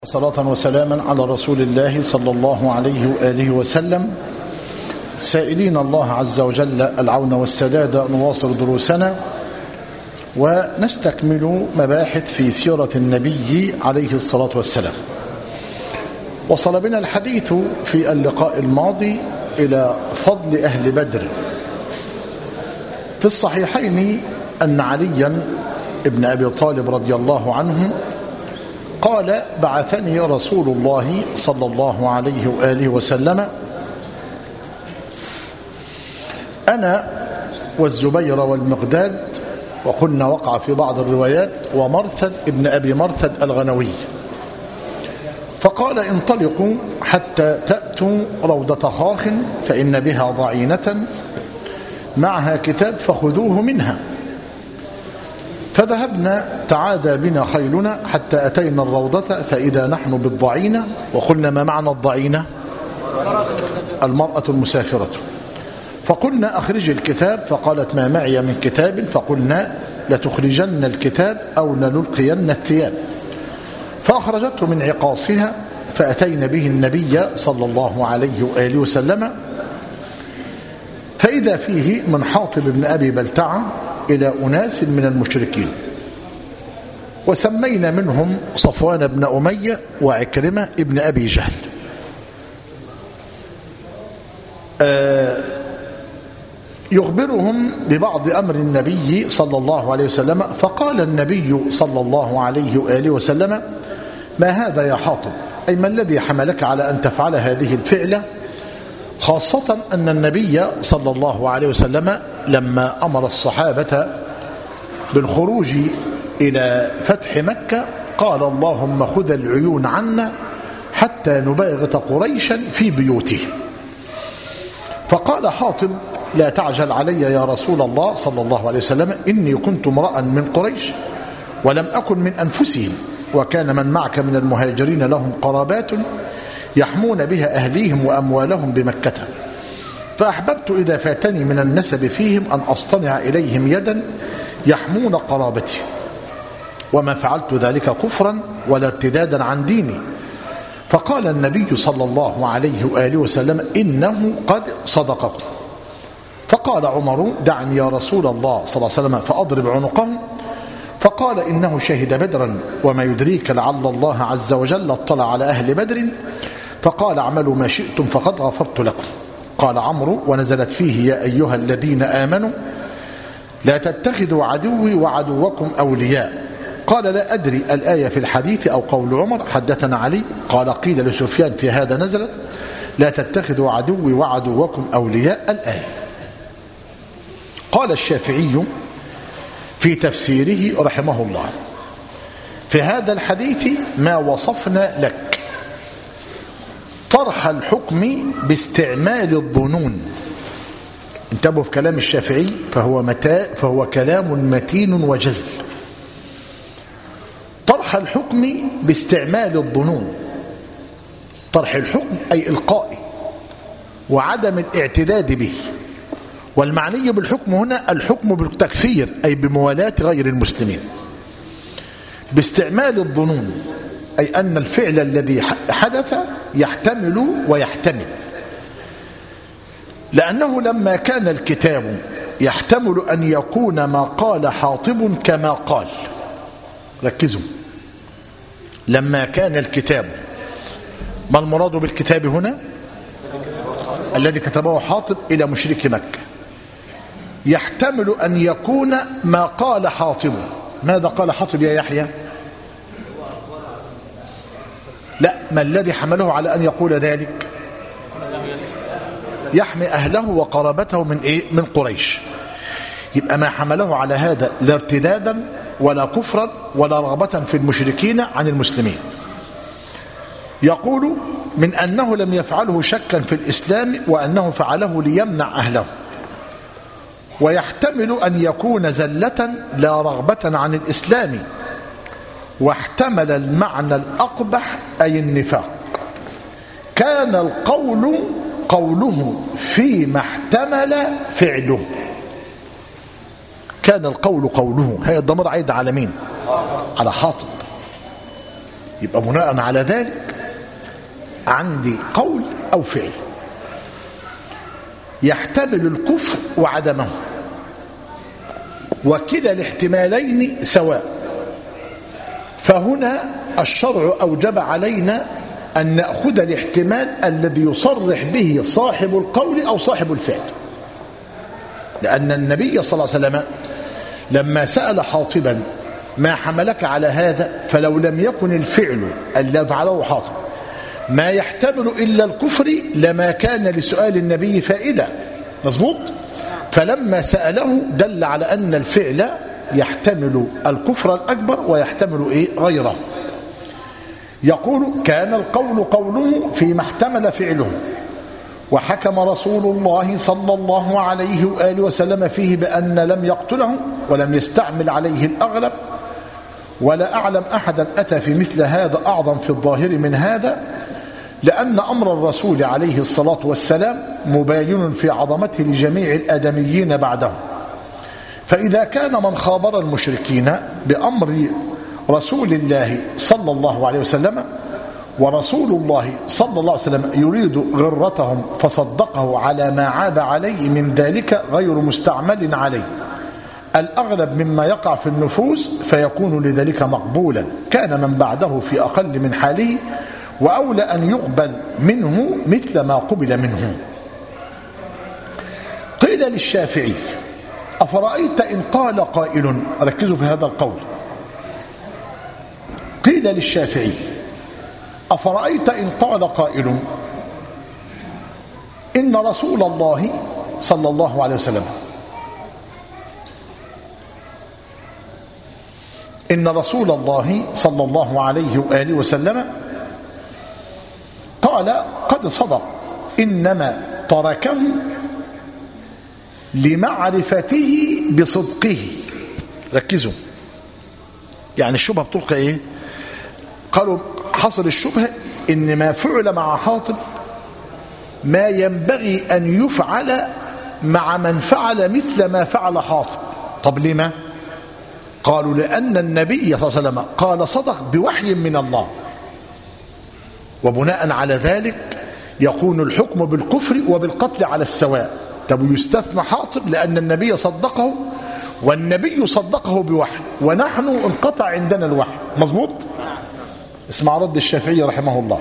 صلاة وسلاما على رسول الله صلى الله عليه وآله وسلم، سائلين الله عز وجل العون والسداد نواصل دروسنا ونستكمل مباحث في سيرة النبي عليه الصلاة والسلام. وصل بنا الحديث في اللقاء الماضي إلى فضل أهل بدر. في الصحيحين أن عليا ابن أبي طالب رضي الله عنه قال: بعثني رسول الله صلى الله عليه وآله وسلم أنا والزبير والمقداد، وقلنا وقع في بعض الروايات ومرثد ابن أبي مرثد الغنوي، فقال: انطلقوا حتى تأتوا روضة خاخ فإن بها ضعينة معها كتاب فخذوه منها. فذهبنا تعادى بنا خيلنا حتى أتينا الروضة فإذا نحن بالضعينة. وقلنا: ما معنى الضعينة؟ المرأة المسافرة. فقلنا: أخرج الكتاب. فقالت: ما معي من كتاب. فقلنا: لتخرجن الكتاب أو لنلقين الثياب. فأخرجته من عقاصها فأتينا به النبي صلى الله عليه وآله وسلم، فإذا فيه من حاطب بن أبي بلتعة إلى أناس من المشركين، وسمينا منهم صفوان بن أمية وعكرمة ابن أبي جهل. يخبرهم ببعض أمر النبي صلى الله عليه وسلم. فقال النبي صلى الله عليه وآله وسلم: ما هذا يا حاطب؟ أي ما الذي حملك على أن تفعل هذه الفعلة؟ خاصة أن النبي صلى الله عليه وسلم لما أمر الصحابة بالخروج إلى فتح مكة قال: اللهم خذ العيون عنا حتى نباغت قريشا في بيوتهم. فقال حاطب: لا تعجل علي يا رسول الله صلى الله عليه وسلم، إني كنت امرأ من قريش ولم أكن من أنفسهم، وكان من معك من المهاجرين لهم قرابات يحمون بها أهليهم وأموالهم بمكة، فأحببت إذا فاتني من النسب فيهم أن أصطنع إليهم يدا يحمون قرابتي، وما فعلت ذلك كفرا ولا ارتدادا عن ديني. فقال النبي صلى الله عليه وآله وسلم: إنه قد صدقكم. فقال عمر: دعني يا رسول الله صلى الله عليه وسلم فأضرب عنقه. فقال: إنه شهد بدرا وما يدريك لعل الله عز وجل اطلع على أهل بدر. فقال: اعملوا ما شئتم فقد غفرت لكم. قال عمرو: ونزلت فيه: يا أيها الذين آمنوا لا تتخذوا عدوي وعدوكم أولياء. قال: لا أدري الآية في الحديث أو قول عمر. حدثنا علي قال: قيل لسفيان في هذا نزلت: لا تتخذوا عدوي وعدوكم أولياء الآية. قال الشافعي في تفسيره رحمه الله: في هذا الحديث ما وصفنا لك، طرح الحكم باستعمال الظنون. انتبهوا في كلام الشافعي، فهو كلام متين وجزل. طرح الحكم باستعمال الظنون، طرح الحكم أي إلقائه وعدم الاعتداد به. والمعني بالحكم هنا الحكم بالتكفير أي بموالاة غير المسلمين. باستعمال الظنون أي أن الفعل الذي حدث يحتمل ويحتمل، لأنه لما كان الكتاب يحتمل أن يكون ما قال حاطب كما قال. ركزوا، لما كان الكتاب، ما المراد بالكتاب هنا؟ الذي كتبه حاطب إلى مشرك مكة. يحتمل أن يكون ما قال حاطب. ماذا قال حاطب يا يحيى؟ لا، ما الذي حمله على أن يقول ذلك؟ يحمي أهله وقرابته من إيه؟ من قريش. يبقى ما حمله على هذا لا ارتدادا ولا كفرا ولا رغبة في المشركين عن المسلمين. يقول من أنه لم يفعله شكا في الإسلام وأنه فعله ليمنع أهله. ويحتمل أن يكون زلة لا رغبة عن الإسلام. واحتمل المعنى الأقبح أي النفاق. كان القول قوله فيما احتمل فعله. كان القول قوله. هي الضمير عايد على مين؟ على حاطب. يبقى بناء على ذلك عندي قول أو فعل يحتمل الكفر وعدمه، وكلا الاحتمالين سواء، فهنا الشرع أوجب علينا أن نأخذ الاحتمال الذي يصرح به صاحب القول أو صاحب الفعل، لأن النبي صلى الله عليه وسلم لما سأل حاطبا ما حملك على هذا، فلو لم يكن الفعل الذي فعله حاطب ما يحتمل إلا الكفر لما كان لسؤال النبي فائدة. مظبوط؟ فلما سأله دل على أن الفعل يحتمل الكفر الأكبر ويحتمل غيره. يقول كان القول قوله فيما احتمل فعله، وحكم رسول الله صلى الله عليه وآله وسلم فيه بأن لم يقتله ولم يستعمل عليه الأغلب، ولا أعلم أحدا أتى في مثل هذا أعظم في الظاهر من هذا، لأن أمر الرسول عليه الصلاة والسلام مباين في عظمته لجميع الآدميين بعده. فإذا كان من خابر المشركين بأمر رسول الله صلى الله عليه وسلم، ورسول الله صلى الله عليه وسلم يريد غرتهم فصدقه على ما عاب عليه من ذلك غير مستعمل عليه الأغلب مما يقع في النفوس، فيكون لذلك مقبولا، كان من بعده في أقل من حاله، وأولى أن يقبل منه مثل ما قبل منه. قيل للشافعي أفرأيت إن قال قائل، ركزوا في هذا القول، قيل للشافعي أفرأيت إن قال قائل إن رسول الله صلى الله عليه وسلم إن رسول الله صلى الله عليه وآله وسلم قال قد صدق إنما تركه لمعرفته بصدقه. ركزوا، يعني الشبهة بتلقى قالوا حصل الشبهة إن ما فعل مع حاطب ما ينبغي أن يفعل مع من فعل مثل ما فعل حاطب. طب لما؟ قالوا لأن النبي صلى الله عليه وسلم قال صدق بوحي من الله، وبناء على ذلك يكون الحكم بالكفر وبالقتل على السواء. طب يستثنى حاطب لأن النبي صدقه، والنبي صدقه بوحي، ونحن انقطع عندنا الوحي. مظبوط؟ اسمع رد الشافعي رحمه الله،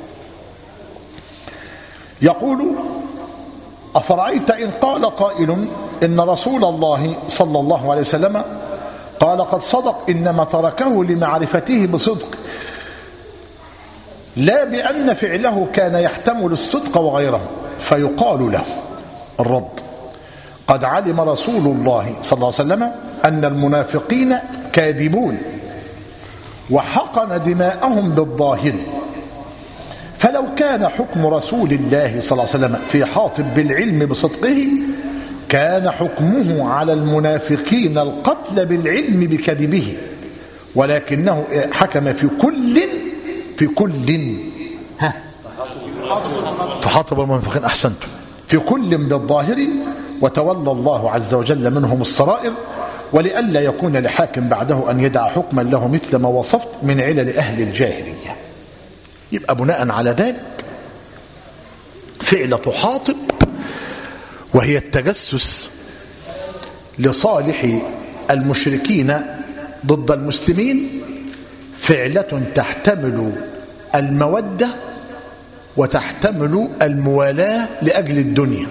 يقول أفرأيت إن قال قائل إن رسول الله صلى الله عليه وسلم قال قد صدق إنما تركه لمعرفته بصدق، لا بأن فعله كان يحتمل الصدق وغيره، فيقال له الرد قد علم رسول الله صلى الله عليه وسلم أن المنافقين كاذبون وحقن دماءهم بالظاهر، فلو كان حكم رسول الله صلى الله عليه وسلم في حاطب بالعلم بصدقه كان حكمه على المنافقين القتل بالعلم بكذبه، ولكنه حكم في كل فحاطب المنافقين أحسنتم في كل بالظاهر، وتولى الله عز وجل منهم السرائر، ولئلا يكون لحاكم بعده أن يدع حكما له مثل ما وصفت من علل أهل الجاهلية. يبقى بناء على ذلك فعلة حاطب وهي التجسس لصالح المشركين ضد المسلمين فعلة تحتمل المودة وتحتمل الموالاة لأجل الدنيا،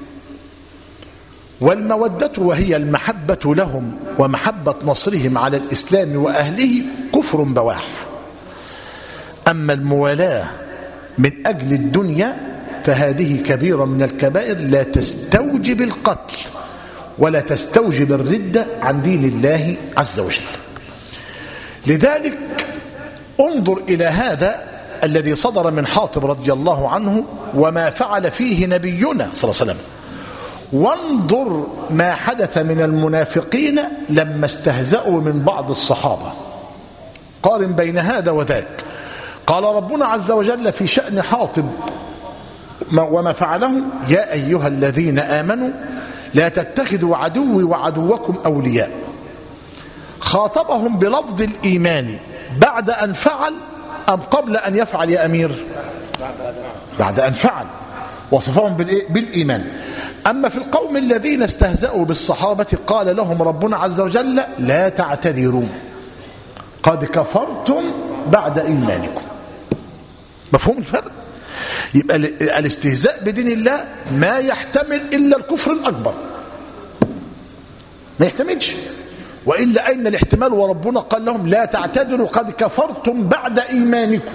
والمودة وهي المحبة لهم ومحبة نصرهم على الإسلام وأهله كفر بواح. أما الموالاة من أجل الدنيا فهذه كبيرة من الكبائر لا تستوجب القتل ولا تستوجب الردة عن دين الله عز وجل. لذلك انظر إلى هذا الذي صدر من حاطب رضي الله عنه وما فعل فيه نبينا صلى الله عليه وسلم، وانظر ما حدث من المنافقين لما استهزأوا من بعض الصحابة. قارن بين هذا وذاك. قال ربنا عز وجل في شأن حاطب وما فعله يا أيها الذين آمنوا لا تتخذوا عدوي وعدوكم أولياء. خاطبهم بلفظ الإيمان بعد أن فعل أم قبل أن يفعل يا أمير؟ بعد أن فعل، وصفهم بالإيمان. أما في القوم الذين استهزأوا بالصحابة قال لهم ربنا عز وجل لا تعتذروا قد كفرتم بعد إيمانكم. مفهوم الفرق؟ يبقى الاستهزاء بدين الله ما يحتمل إلا الكفر الأكبر، ما يحتملش، وإلا أين الاحتمال؟ وربنا قال لهم لا تعتذروا قد كفرتم بعد إيمانكم.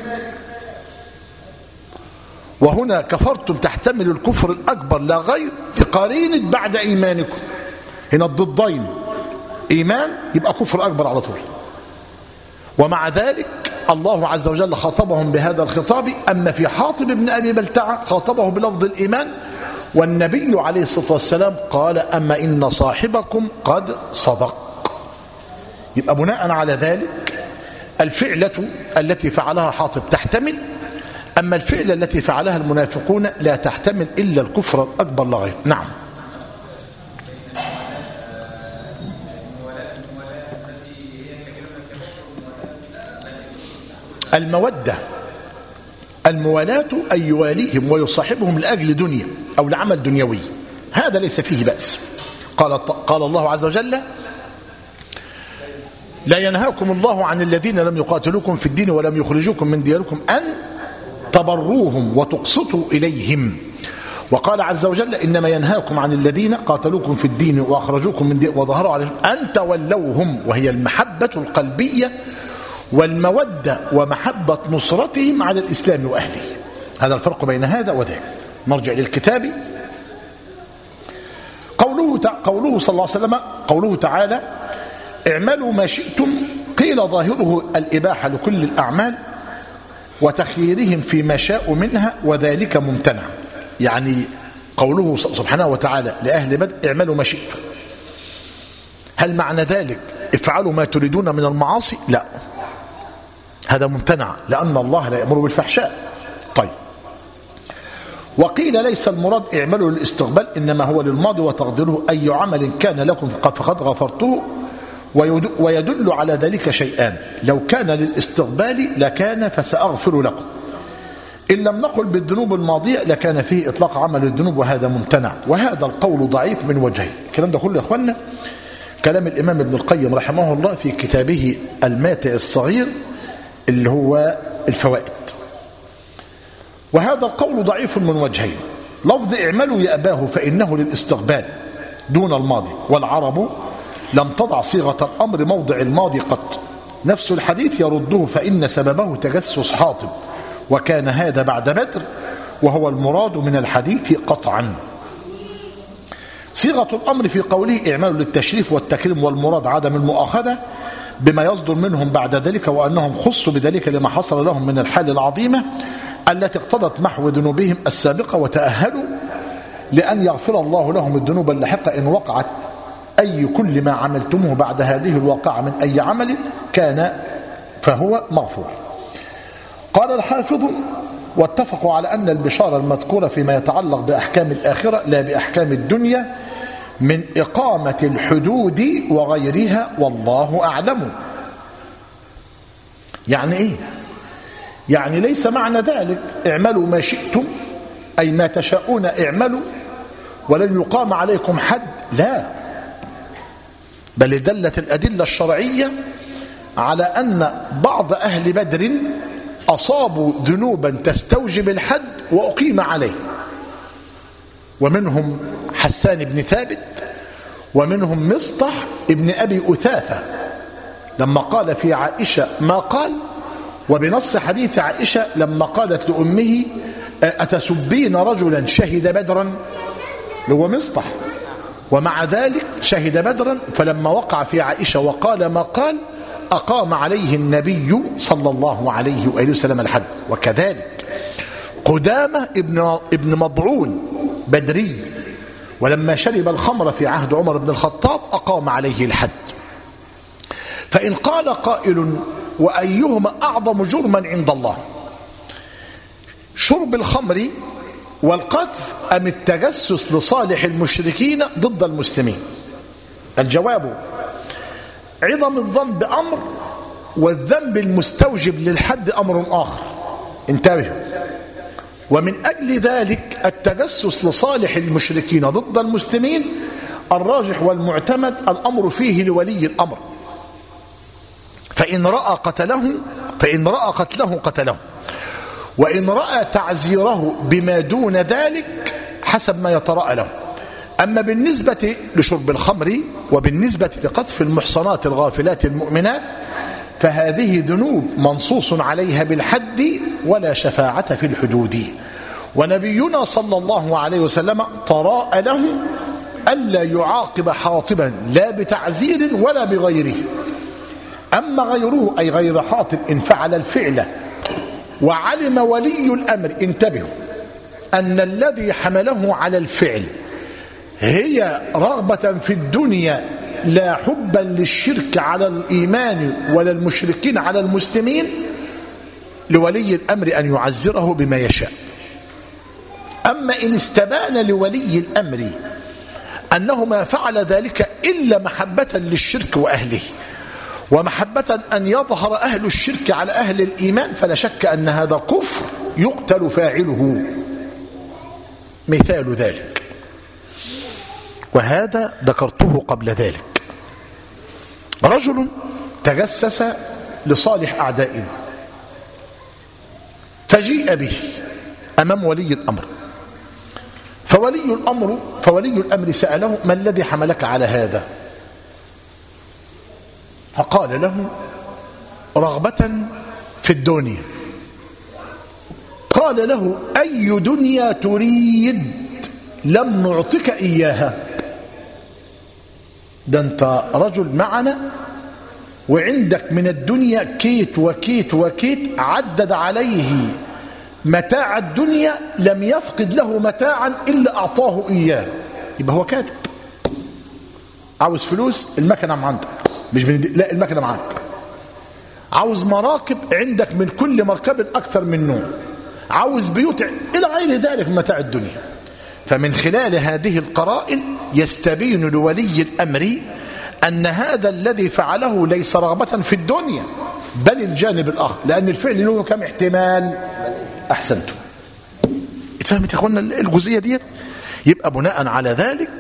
وهنا كفرتم تحتمل الكفر الأكبر لا غير بقرينة بعد إيمانكم. هنا الضدين، إيمان يبقى كفر أكبر على طول. ومع ذلك الله عز وجل خاطبهم بهذا الخطاب. أما في حاطب بن أبي بلتعة خاطبه بلفظ الإيمان، والنبي عليه الصلاة والسلام قال أما إن صاحبكم قد صدق. يبقى بناء على ذلك الفعلة التي فعلها حاطب تحتمل، أما الفعلة التي فعلها المنافقون لا تحتمل إلا الكفر الأكبر لا غير. نعم. المودة الموالاة أن يواليهم ويصاحبهم لأجل دنيا أو لعمل دنيوي، هذا ليس فيه بأس. قال الله عز وجل لا ينهاكم الله عن الذين لم يقاتلوكم في الدين ولم يخرجوكم من دياركم أن تبروهم وتقسطوا إليهم. وقال عز وجل إنما ينهاكم عن الذين قاتلوكم في الدين وأخرجوكم من دين وظهروا عليهم أن تولوهم، وهي المحبة القلبية والمودة ومحبة نصرتهم على الإسلام وأهله. هذا الفرق بين هذا وذاك. نرجع للكتاب. قوله صلى الله عليه وسلم، قوله تعالى اعملوا ما شئتم، قيل ظاهره الإباحة لكل الأعمال وتخييرهم فيما شاءوا منها وذلك ممتنع. يعني قوله سبحانه وتعالى لأهل بدر اعملوا ما شئتم، هل معنى ذلك افعلوا ما تريدون من المعاصي؟ لا، هذا ممتنع لأن الله لا يأمر بالفحشاء. طيب، وقيل ليس المراد اعملوا للاستقبال، إنما هو للماضي وتقديره أي عمل كان لكم فقد غفرته. ويدل على ذلك شيئان، لو كان للاستقبال لكان فسأغفر لكم، إن لم نقل بالذنوب الماضية لكان فيه إطلاق عمل الذنوب، وهذا ممتنع. وهذا القول ضعيف من وجهين. الكلام ده كله يا أخوانا كلام الإمام ابن القيم رحمه الله في كتابه الماتع الصغير اللي هو الفوائد. وهذا القول ضعيف من وجهين. لفظ اعملوا يأباه فإنه للاستقبال دون الماضي، والعرب لم تضع صيغة الأمر موضع الماضي قط. نفس الحديث يرده فإن سببه تجسس حاطب، وكان هذا بعد بدر، وهو المراد من الحديث قطعا. صيغة الأمر في قوله اعملوا للتشريف والتكريم، والمراد عدم المؤاخذة بما يصدر منهم بعد ذلك، وأنهم خصوا بذلك لما حصل لهم من الحال العظيمة التي اقتضت محو ذنوبهم السابقة، وتأهلوا لأن يغفر الله لهم الذنوب اللاحقة إن وقعت، أي كل ما عملتموه بعد هذه الواقعة من أي عمل كان فهو مغفور. قال الحافظ واتفقوا على أن البشارة المذكورة فيما يتعلق بأحكام الآخرة لا بأحكام الدنيا من إقامة الحدود وغيرها، والله أعلم. يعني إيه؟ يعني ليس معنى ذلك اعملوا ما شئتم أي ما تشاءون اعملوا ولن يقام عليكم حد، لا، بل دلت الأدلة الشرعية على أن بعض أهل بدر أصابوا ذنوبا تستوجب الحد وأقيم عليه، ومنهم حسان بن ثابت، ومنهم مصطح ابن أبي أثاثة لما قال في عائشة ما قال، وبنص حديث عائشة لما قالت لأمه أتسبين رجلا شهد بدرا، هو مصطح، ومع ذلك شهد بدرا، فلما وقع في عائشة وقال ما قال أقام عليه النبي صلى الله عليه وآله وسلم الحد. وكذلك قدامة ابن مضعون بدري، ولما شرب الخمر في عهد عمر بن الخطاب أقام عليه الحد. فإن قال قائل وأيهما أعظم جرما عند الله، شرب الخمر والقذف أم التجسس لصالح المشركين ضد المسلمين؟ الجواب عظم الذنب أمر والذنب المستوجب للحد أمر آخر. انتبهوا. ومن أجل ذلك التجسس لصالح المشركين ضد المسلمين الراجح والمعتمد الأمر فيه لولي الأمر، فإن رأى قتله قتله، وإن رأى تعزيره بما دون ذلك حسب ما يتراءى له. أما بالنسبة لشرب الخمر وبالنسبة لقذف المحصنات الغافلات المؤمنات فهذه ذنوب منصوص عليها بالحد ولا شفاعة في الحدود. ونبينا صلى الله عليه وسلم تراءى له ألا يعاقب حاطبا لا بتعزير ولا بغيره. أما غيره أي غير حاطب إن فعل الفعل وعلم ولي الأمر، انتبهوا، أن الذي حمله على الفعل هي رغبة في الدنيا لا حبا للشرك على الإيمان ولا المشركين على المسلمين، لولي الأمر أن يعزره بما يشاء. أما إن استبان لولي الأمر أنه ما فعل ذلك إلا محبة للشرك وأهله ومحبة أن يظهر أهل الشرك على أهل الإيمان فلا شك أن هذا كفر يقتل فاعله. مثال ذلك وهذا ذكرته قبل ذلك، رجل تجسس لصالح أعدائنا فجيء به أمام ولي الأمر، فولي الأمر سأله: ما الذي حملك على هذا؟ فقال له: رغبة في الدنيا. قال له: أي دنيا تريد؟ لم نعطك إياها، ده أنت رجل معنا وعندك من الدنيا كيت وكيت وكيت، عدد عليه متاع الدنيا لم يفقد له متاعا إلا أعطاه إياه. يبقى هو كاتب، عاوز فلوس، المكنة عندك، مش لا، المكنة معاك. عاوز مراكب، عندك من كل مركب أكثر من نوع. عاوز بيوت إلى غير ذلك من متاع الدنيا. فمن خلال هذه القرائن يستبين لولي الأمر أن هذا الذي فعله ليس رغبة في الدنيا بل الجانب الآخر، لأن الفعل له كم احتمال؟ أحسنتم. اتفهمت يا أخوانا الجزئية دي؟ يبقى بناء على ذلك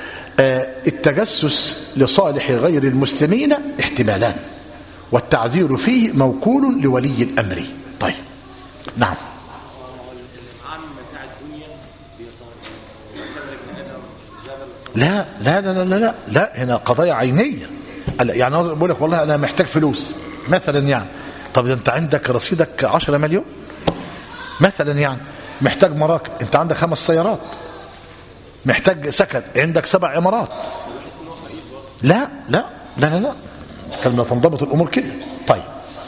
التجسس لصالح غير المسلمين احتمالان، والتعذير فيه موكول لولي الأمر. طيب، نعم. لا لا لا لا لا لا، هنا قضايا عينية. يعني بقول لك والله أنا محتاج فلوس مثلا، يعني طب أنت عندك رصيدك 10 مليون مثلا، يعني محتاج مراكب، أنت عندك 5 سيارات، محتاج سكن، عندك 7 عمارات. لا لا لا لا لا، كلمة تنضبط الأمور كده. طيب،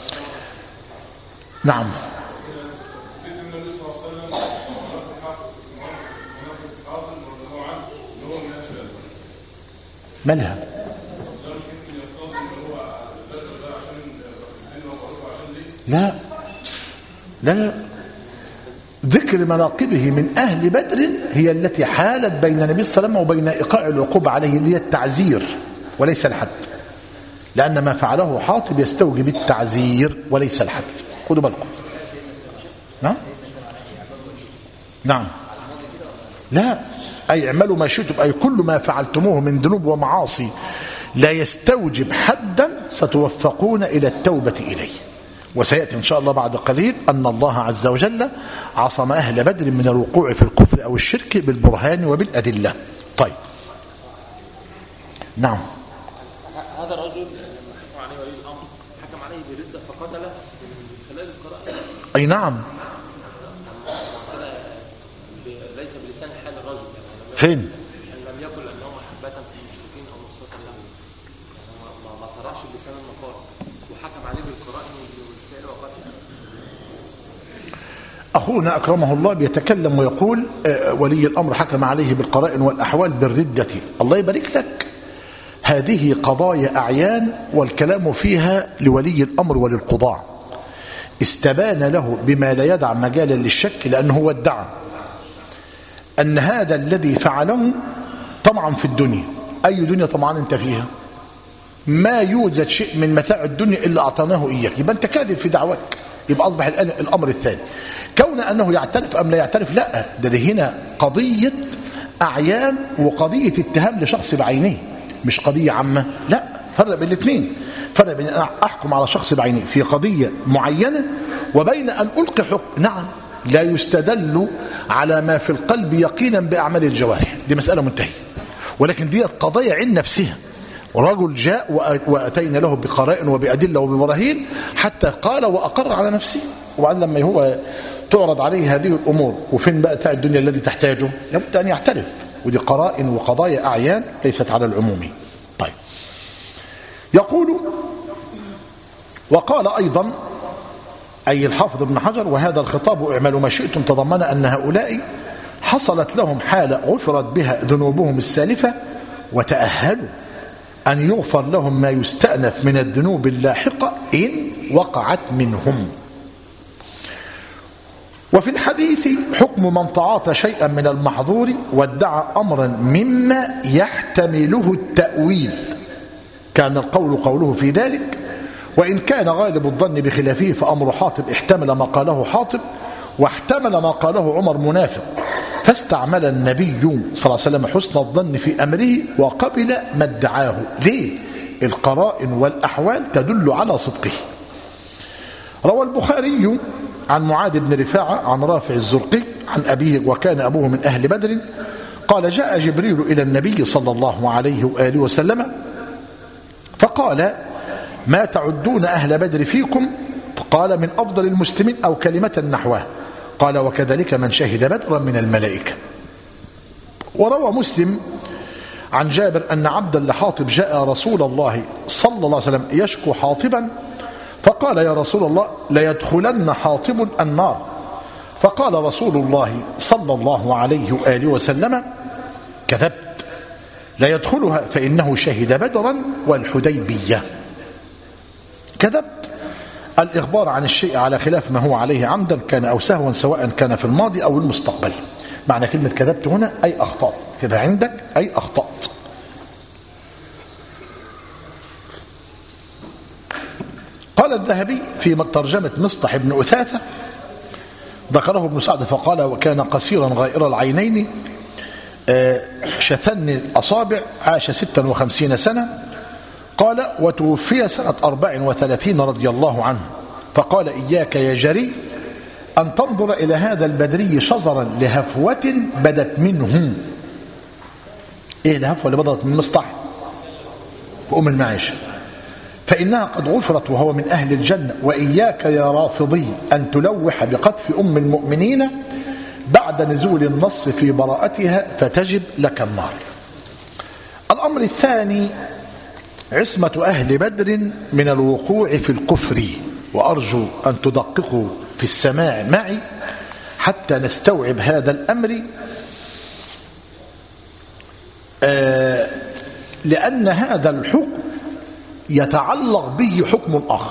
نعم. مالها؟ لا لا لا، ذكر مناقبه من أهل بدر هي التي حالت بين النبي صلى الله عليه وسلم وبين إيقاع العقوبة عليه، اللي هي التعزير وليس الحد، لأن ما فعله حاطب يستوجب التعزير وليس الحد. خذوا بالكم. نعم نعم، لا، أي اعملوا ما شئتم، أي كل ما فعلتموه من ذنوب ومعاصي لا يستوجب حدا ستوفقون إلى التوبة إليه. وسيأتي إن شاء الله بعد قليل أن الله عز وجل عصم أهل بدر من الوقوع في الكفر أو الشرك بالبرهان وبالأدلة. طيب، نعم. هذا الرجل حكم عليه ولي الأمر، حكم عليه بالردة فقتله من خلال القراءة. أي نعم. ليس بلسان حال الرجل، يعني فين؟ لم يقل أنه محبة في المشركين أو نصرة له، ما صرحش بلسان المقال وحكم عليه بالقراءة والفعل وقتله. أخونا أكرمه الله بيتكلم ويقول ولي الأمر حكم عليه بالقرائن والأحوال بالردة. الله يبارك لك، هذه قضايا أعيان والكلام فيها لولي الأمر وللقضاء. استبان له بما لا يدع مجالا للشك، لأنه هو ادعى أن هذا الذي فعله طمعا في الدنيا. أي دنيا طمعان أنت فيها؟ ما يوجد شيء من متاع الدنيا إلا أعطيناه إياك، يبقى أنت كاذب في دعواك. يبقى أصبح الآن الأمر الثاني كون أنه يعترف أم لا يعترف، لا، ده هنا قضية أعيان وقضية اتهام لشخص بعينه، مش قضية عامة. لا، فرق بين الاثنين، فرق بين أن أحكم على شخص بعينه في قضية معينة وبين أن ألقي حكم. نعم، لا يستدل على ما في القلب يقينا بأعمال الجوارح، دي مسألة منتهية، ولكن دي قضايا عن نفسها. ورجل جاء وأتينا له بقرائن وبأدلة وببراهين حتى قال وأقر على نفسه، وبعد لما هو تعرض عليه هذه الأمور وفين بقى تاع الدنيا الذي تحتاجه لابد أن يعترف، ودي قرائن وقضايا أعيان ليست على العموم. طيب، يقول وقال أيضا أي الحافظ ابن حجر: وهذا الخطاب اعملوا ما شئتم تضمن أن هؤلاء حصلت لهم حالة غفرت بها ذنوبهم السالفة وتأهلوا أن يغفر لهم ما يستأنف من الذنوب اللاحقة إن وقعت منهم. وفي الحديث حكم من تعاطى شيئا من المحظور وادعى أمرا مما يحتمله التأويل، كان القول قوله في ذلك، وإن كان غالب الظن بخلافه فأمر حاطب احتمل ما قاله حاطب واحتمل ما قاله عمر منافق، فاستعمل النبي صلى الله عليه وسلم حسن الظن في أمره وقبل ما ادعاه. ليه؟ القرائن والأحوال تدل على صدقه. روى البخاري عن معاذ بن رفاعة عن رافع الزرقي عن أبيه وكان أبوه من أهل بدر قال: جاء جبريل إلى النبي صلى الله عليه وآله وسلم فقال: ما تعدون أهل بدر فيكم؟ قال: من أفضل المسلمين أو كلمة نحوه. قال: وكذلك من شهد بدرا من الملائكة. وروى مسلم عن جابر أن عبدا لحاطب جاء رسول الله صلى الله عليه وسلم يشكو حاطبا فقال: يا رسول الله ليدخلن حاطب النار. فقال رسول الله صلى الله عليه وآله وسلم: كذبت، لا يدخلها فإنه شهد بدرا والحديبية. كذبت الإخبار عن الشيء على خلاف ما هو عليه عمدا كان أو سهوا، سواء كان في الماضي أو المستقبل. معنى كلمة كذبت هنا أي أخطأت، كذا عندك أي أخطأت. قال الذهبي في ترجمة مصطح بن أثاثة ذكره ابن سعد فقال: وكان قصيرا غائر العينين شثن الأصابع، عاش 56 سنة. قال: وتوفي سنة 34 رضي الله عنه. فقال: إياك يا جري أن تنظر إلى هذا البدري شزرا لهفوة بدت منه. إيه الهفوة اللي بدت من مصطح وأم المعيشة؟ فإنها قد غفرت وهو من أهل الجنة. وإياك يا رافضي أن تلوح بقذف أم المؤمنين بعد نزول النص في براءتها فتجب لك النار. الأمر الثاني عصمة أهل بدر من الوقوع في الكفر، وأرجو أن تدققوا في السماع معي حتى نستوعب هذا الأمر، لأن هذا الحكم يتعلق به حكم آخر،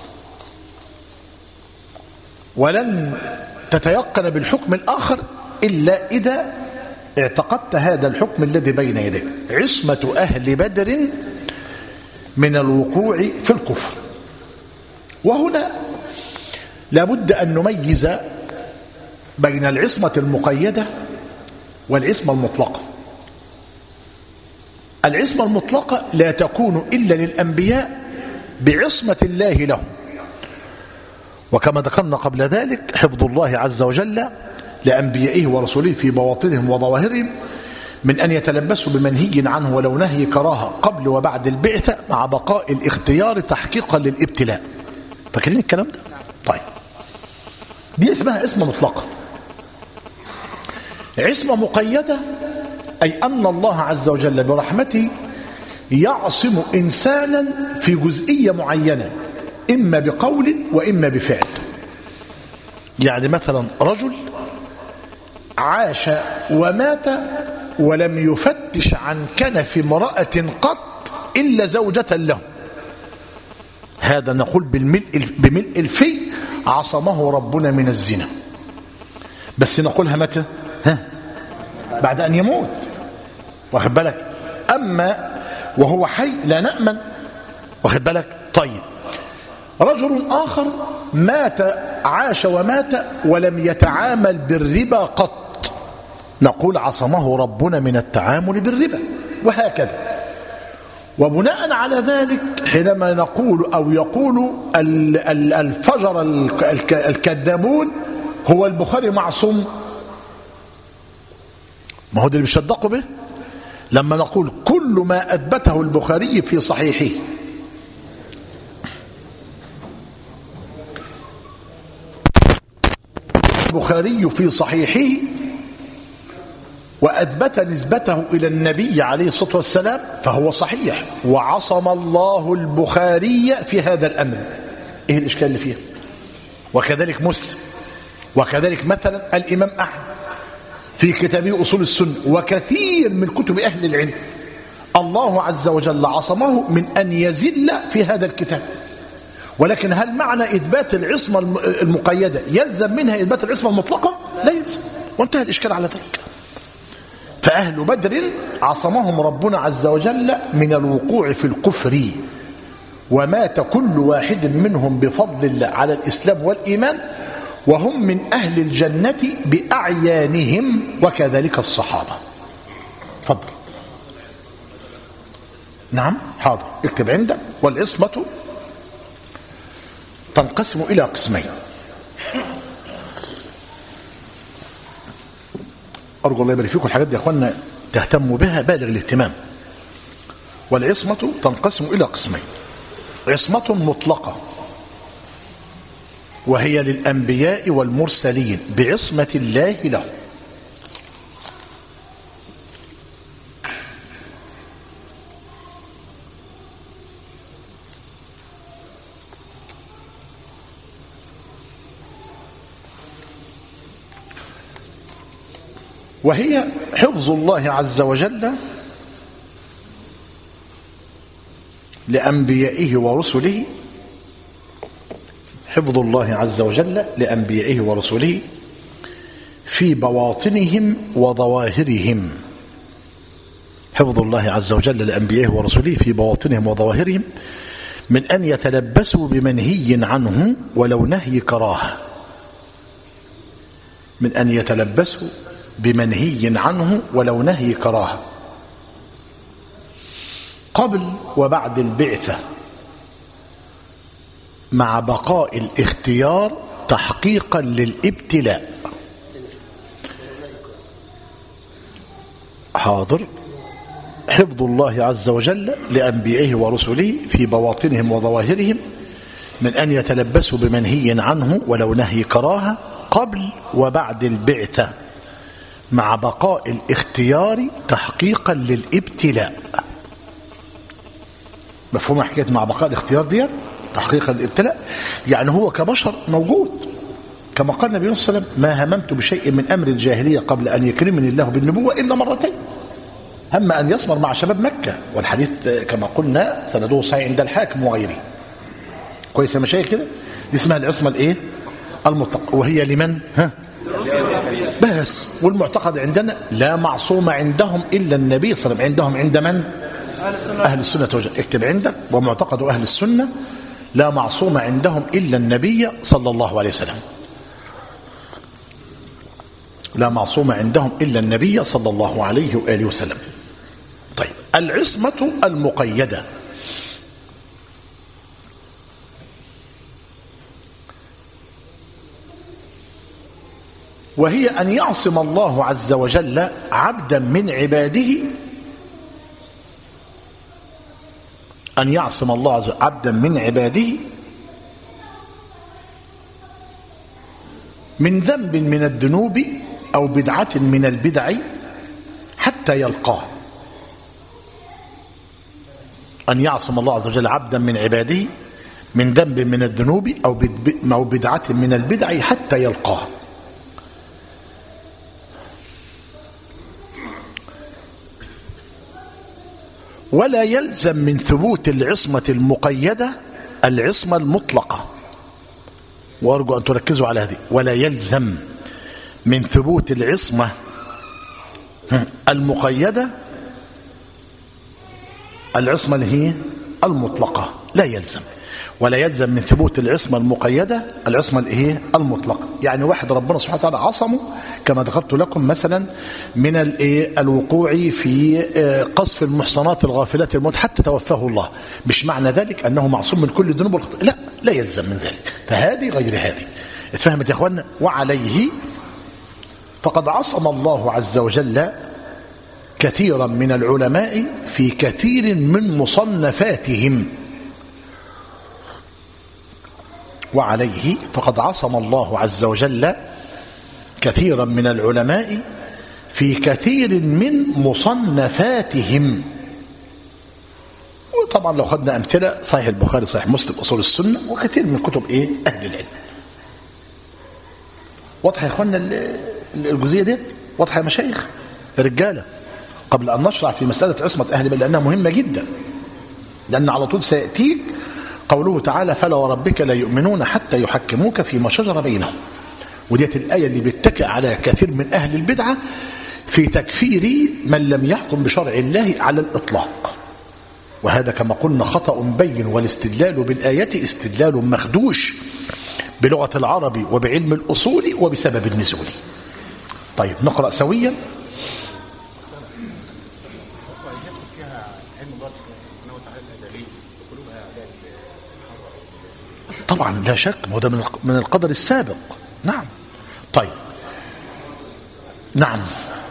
ولن تتيقن بالحكم الآخر إلا إذا اعتقدت هذا الحكم الذي بين يديك. عصمة أهل بدر من الوقوع في الكفر. وهنا لابد أن نميز بين العصمة المقيدة والعصمة المطلقة. العصمة المطلقة لا تكون إلا للأنبياء بعصمة الله لهم، وكما ذكرنا قبل ذلك حفظ الله عز وجل لأنبيائه ورسوله في بواطنهم وظواهرهم من أن يتلبسوا بمنهي عنه ولو نهي كراهة قبل وبعد البعثة مع بقاء الاختيار تحقيقا للابتلاء. فاكرين الكلام ده؟ طيب، دي اسمها عصمة مطلقة. عصمة مقيدة أي أن الله عز وجل برحمته يعصم إنسانا في جزئية معينة، إما بقول وإما بفعل. يعني مثلا رجل عاش ومات ولم يفتش عن كنف امرأة قط إلا زوجة له، هذا نقول بملء الفي عصمه ربنا من الزنا. بس نقولها متى؟ بعد أن يموت، واخد بالك. أما وهو حي لا نأمن واخد بالك؟ طيب رجل آخر عاش ومات ولم يتعامل بالربا قط، نقول عصمه ربنا من التعامل بالربا، وهكذا. وبناء على ذلك حينما نقول أو يقول الفجر الكذابون هو البخاري معصوم، ما هو ده اللي بيصدقوا به. لما نقول كل ما أثبته البخاري في صحيحه البخاري في صحيحه وأثبت نسبته إلى النبي عليه الصلاة والسلام فهو صحيح، وعصم الله البخاري في هذا الأمر. إيه الإشكال اللي فيه؟ وكذلك مسلم، وكذلك مثلا الإمام أحمد في كتابه أصول السنة، وكثير من كتب أهل العلم. الله عز وجل عصمه من أن يزل في هذا الكتاب. ولكن هل معنى إثبات العصمة المقيدة يلزم منها إثبات العصمة المطلقة؟ لا يلزم، وانتهى الإشكال على ذلك. فأهل بدر عصمهم ربنا عز وجل من الوقوع في الكفر، ومات كل واحد منهم بفضل الله على الإسلام والإيمان، وهم من أهل الجنة بأعيانهم، وكذلك الصحابة. فضل. نعم حاضر، اكتب عندك. والعصمة تنقسم إلى قسمين. أرجو الله يبارك فيكم، الحاجات دي يا أخوانا تهتموا بها بالغ الاهتمام. والعصمة تنقسم إلى قسمين: عصمة مطلقة وهي للأنبياء والمرسلين بعصمة الله لهم، وهي حفظ الله عز وجل لأنبيائه ورسله، حفظ الله عز وجل لأنبيائه ورسله في بواطنهم وظواهرهم، حفظ الله عز وجل لأنبيائه ورسله في بواطنهم وظواهرهم من أن يتلبسوا بمنهي عنه ولو نهي كراهة، من أن يتلبسوا بمنهي عنه ولو نهي كراهة، قبل وبعد البعثة، مع بقاء الاختيار تحقيقا للابتلاء. حاضر. حفظ الله عز وجل لأنبيائه ورسله في بواطنهم وظواهرهم من أن يتلبسوا بمنهي عنه ولو نهي كراهة قبل وبعد البعثة، مع بقاء الاختيار تحقيقا للابتلاء. مفهوم حكاية مع بقاء الاختيار دي؟ تحقيقا للابتلاء، يعني هو كبشر موجود، كما قال النبي صلى الله عليه وسلم: ما هممت بشيء من أمر الجاهلية قبل أن يكرمني الله بالنبوة إلا مرتين. هم أن يصبر مع شباب مكة، والحديث كما قلنا سنده صحيح عند الحاكم وغيره. كويس يا مشايخ كده؟ دي اسمها العصمة الايه؟ المطلقة. وهي لمن؟ بس. والمعتقد عندنا لا معصوم عندهم إلا النبي صلى الله عليه وسلم. عندهم عند من؟ أهل السنة والجماعة. اكتب عندك: ومعتقد أهل السنة لا معصوم عندهم إلا النبي صلى الله عليه وسلم. لا معصوم عندهم إلا النبي صلى الله عليه وآله وسلم. طيب، العصمة المقيدة وهي أن يعصم الله عز وجل عبدا من عباده، أن يعصم الله عز وجل عبدا من عباده من ذنب من الذنوب أو بدعة من البدع حتى يلقاه. أن يعصم الله عز وجل عبدا من عباده من ذنب من الذنوب أو بدعة من البدع حتى يلقاه. ولا يلزم من ثبوت العصمة المقيدة العصمة المطلقة، وأرجو أن تركزوا على هذه. ولا يلزم من ثبوت العصمة المقيدة العصمة اللي هي المطلقة. لا يلزم، ولا يلزم من ثبوت العصمة المقيدة العصمة الايه المطلقة. يعني واحد ربنا سبحانه وتعالى عصمه كما ذكرت لكم مثلا من الوقوع في قذف المحصنات الغافلات الموت حتى توفاه الله، مش معنى ذلك أنه معصوم من كل الذنوب والخطأ، لا يلزم من ذلك. فهذه غير هذه. اتفهمت يا اخوانا؟ وعليه فقد عصم الله عز وجل كثيرا من العلماء في كثير من مصنفاتهم. وعليه فقد عصم الله عز وجل كثيرا من العلماء في كثير من مصنفاتهم. وطبعا لو خدنا أمثلة صحيح البخاري، صحيح مسلم، أصول السنة، وكثير من كتب أهل العلم. واضح يا اخوانا الجزئية دي؟ واضح يا مشايخ رجالة؟ قبل أن نشرع في مسألة عصمة أهل البيت لأنها مهمة جدا، لأن على طول سيأتيك قوله تعالى فلا وربك لا يؤمنون حتى يحكموك فيما شجر بينهم. وديت الآية اللي بتتكئ على كثير من أهل البدعة في تكفير من لم يحكم بشرع الله على الإطلاق، وهذا كما قلنا خطأ بين، والاستدلال بالآية استدلال مخدوش بلغة العرب وبعلم الأصول وبسبب النزول. طيب نقرأ سويا. طبعا لا شك، وده من القدر السابق. نعم. طيب نعم.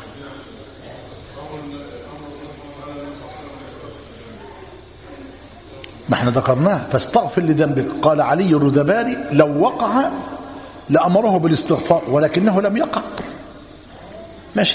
ما احنا ذكرناه فاستغفر لذنبك. قال علي الردباري لو وقع لأمره بالاستغفار ولكنه لم يقع. ماشي.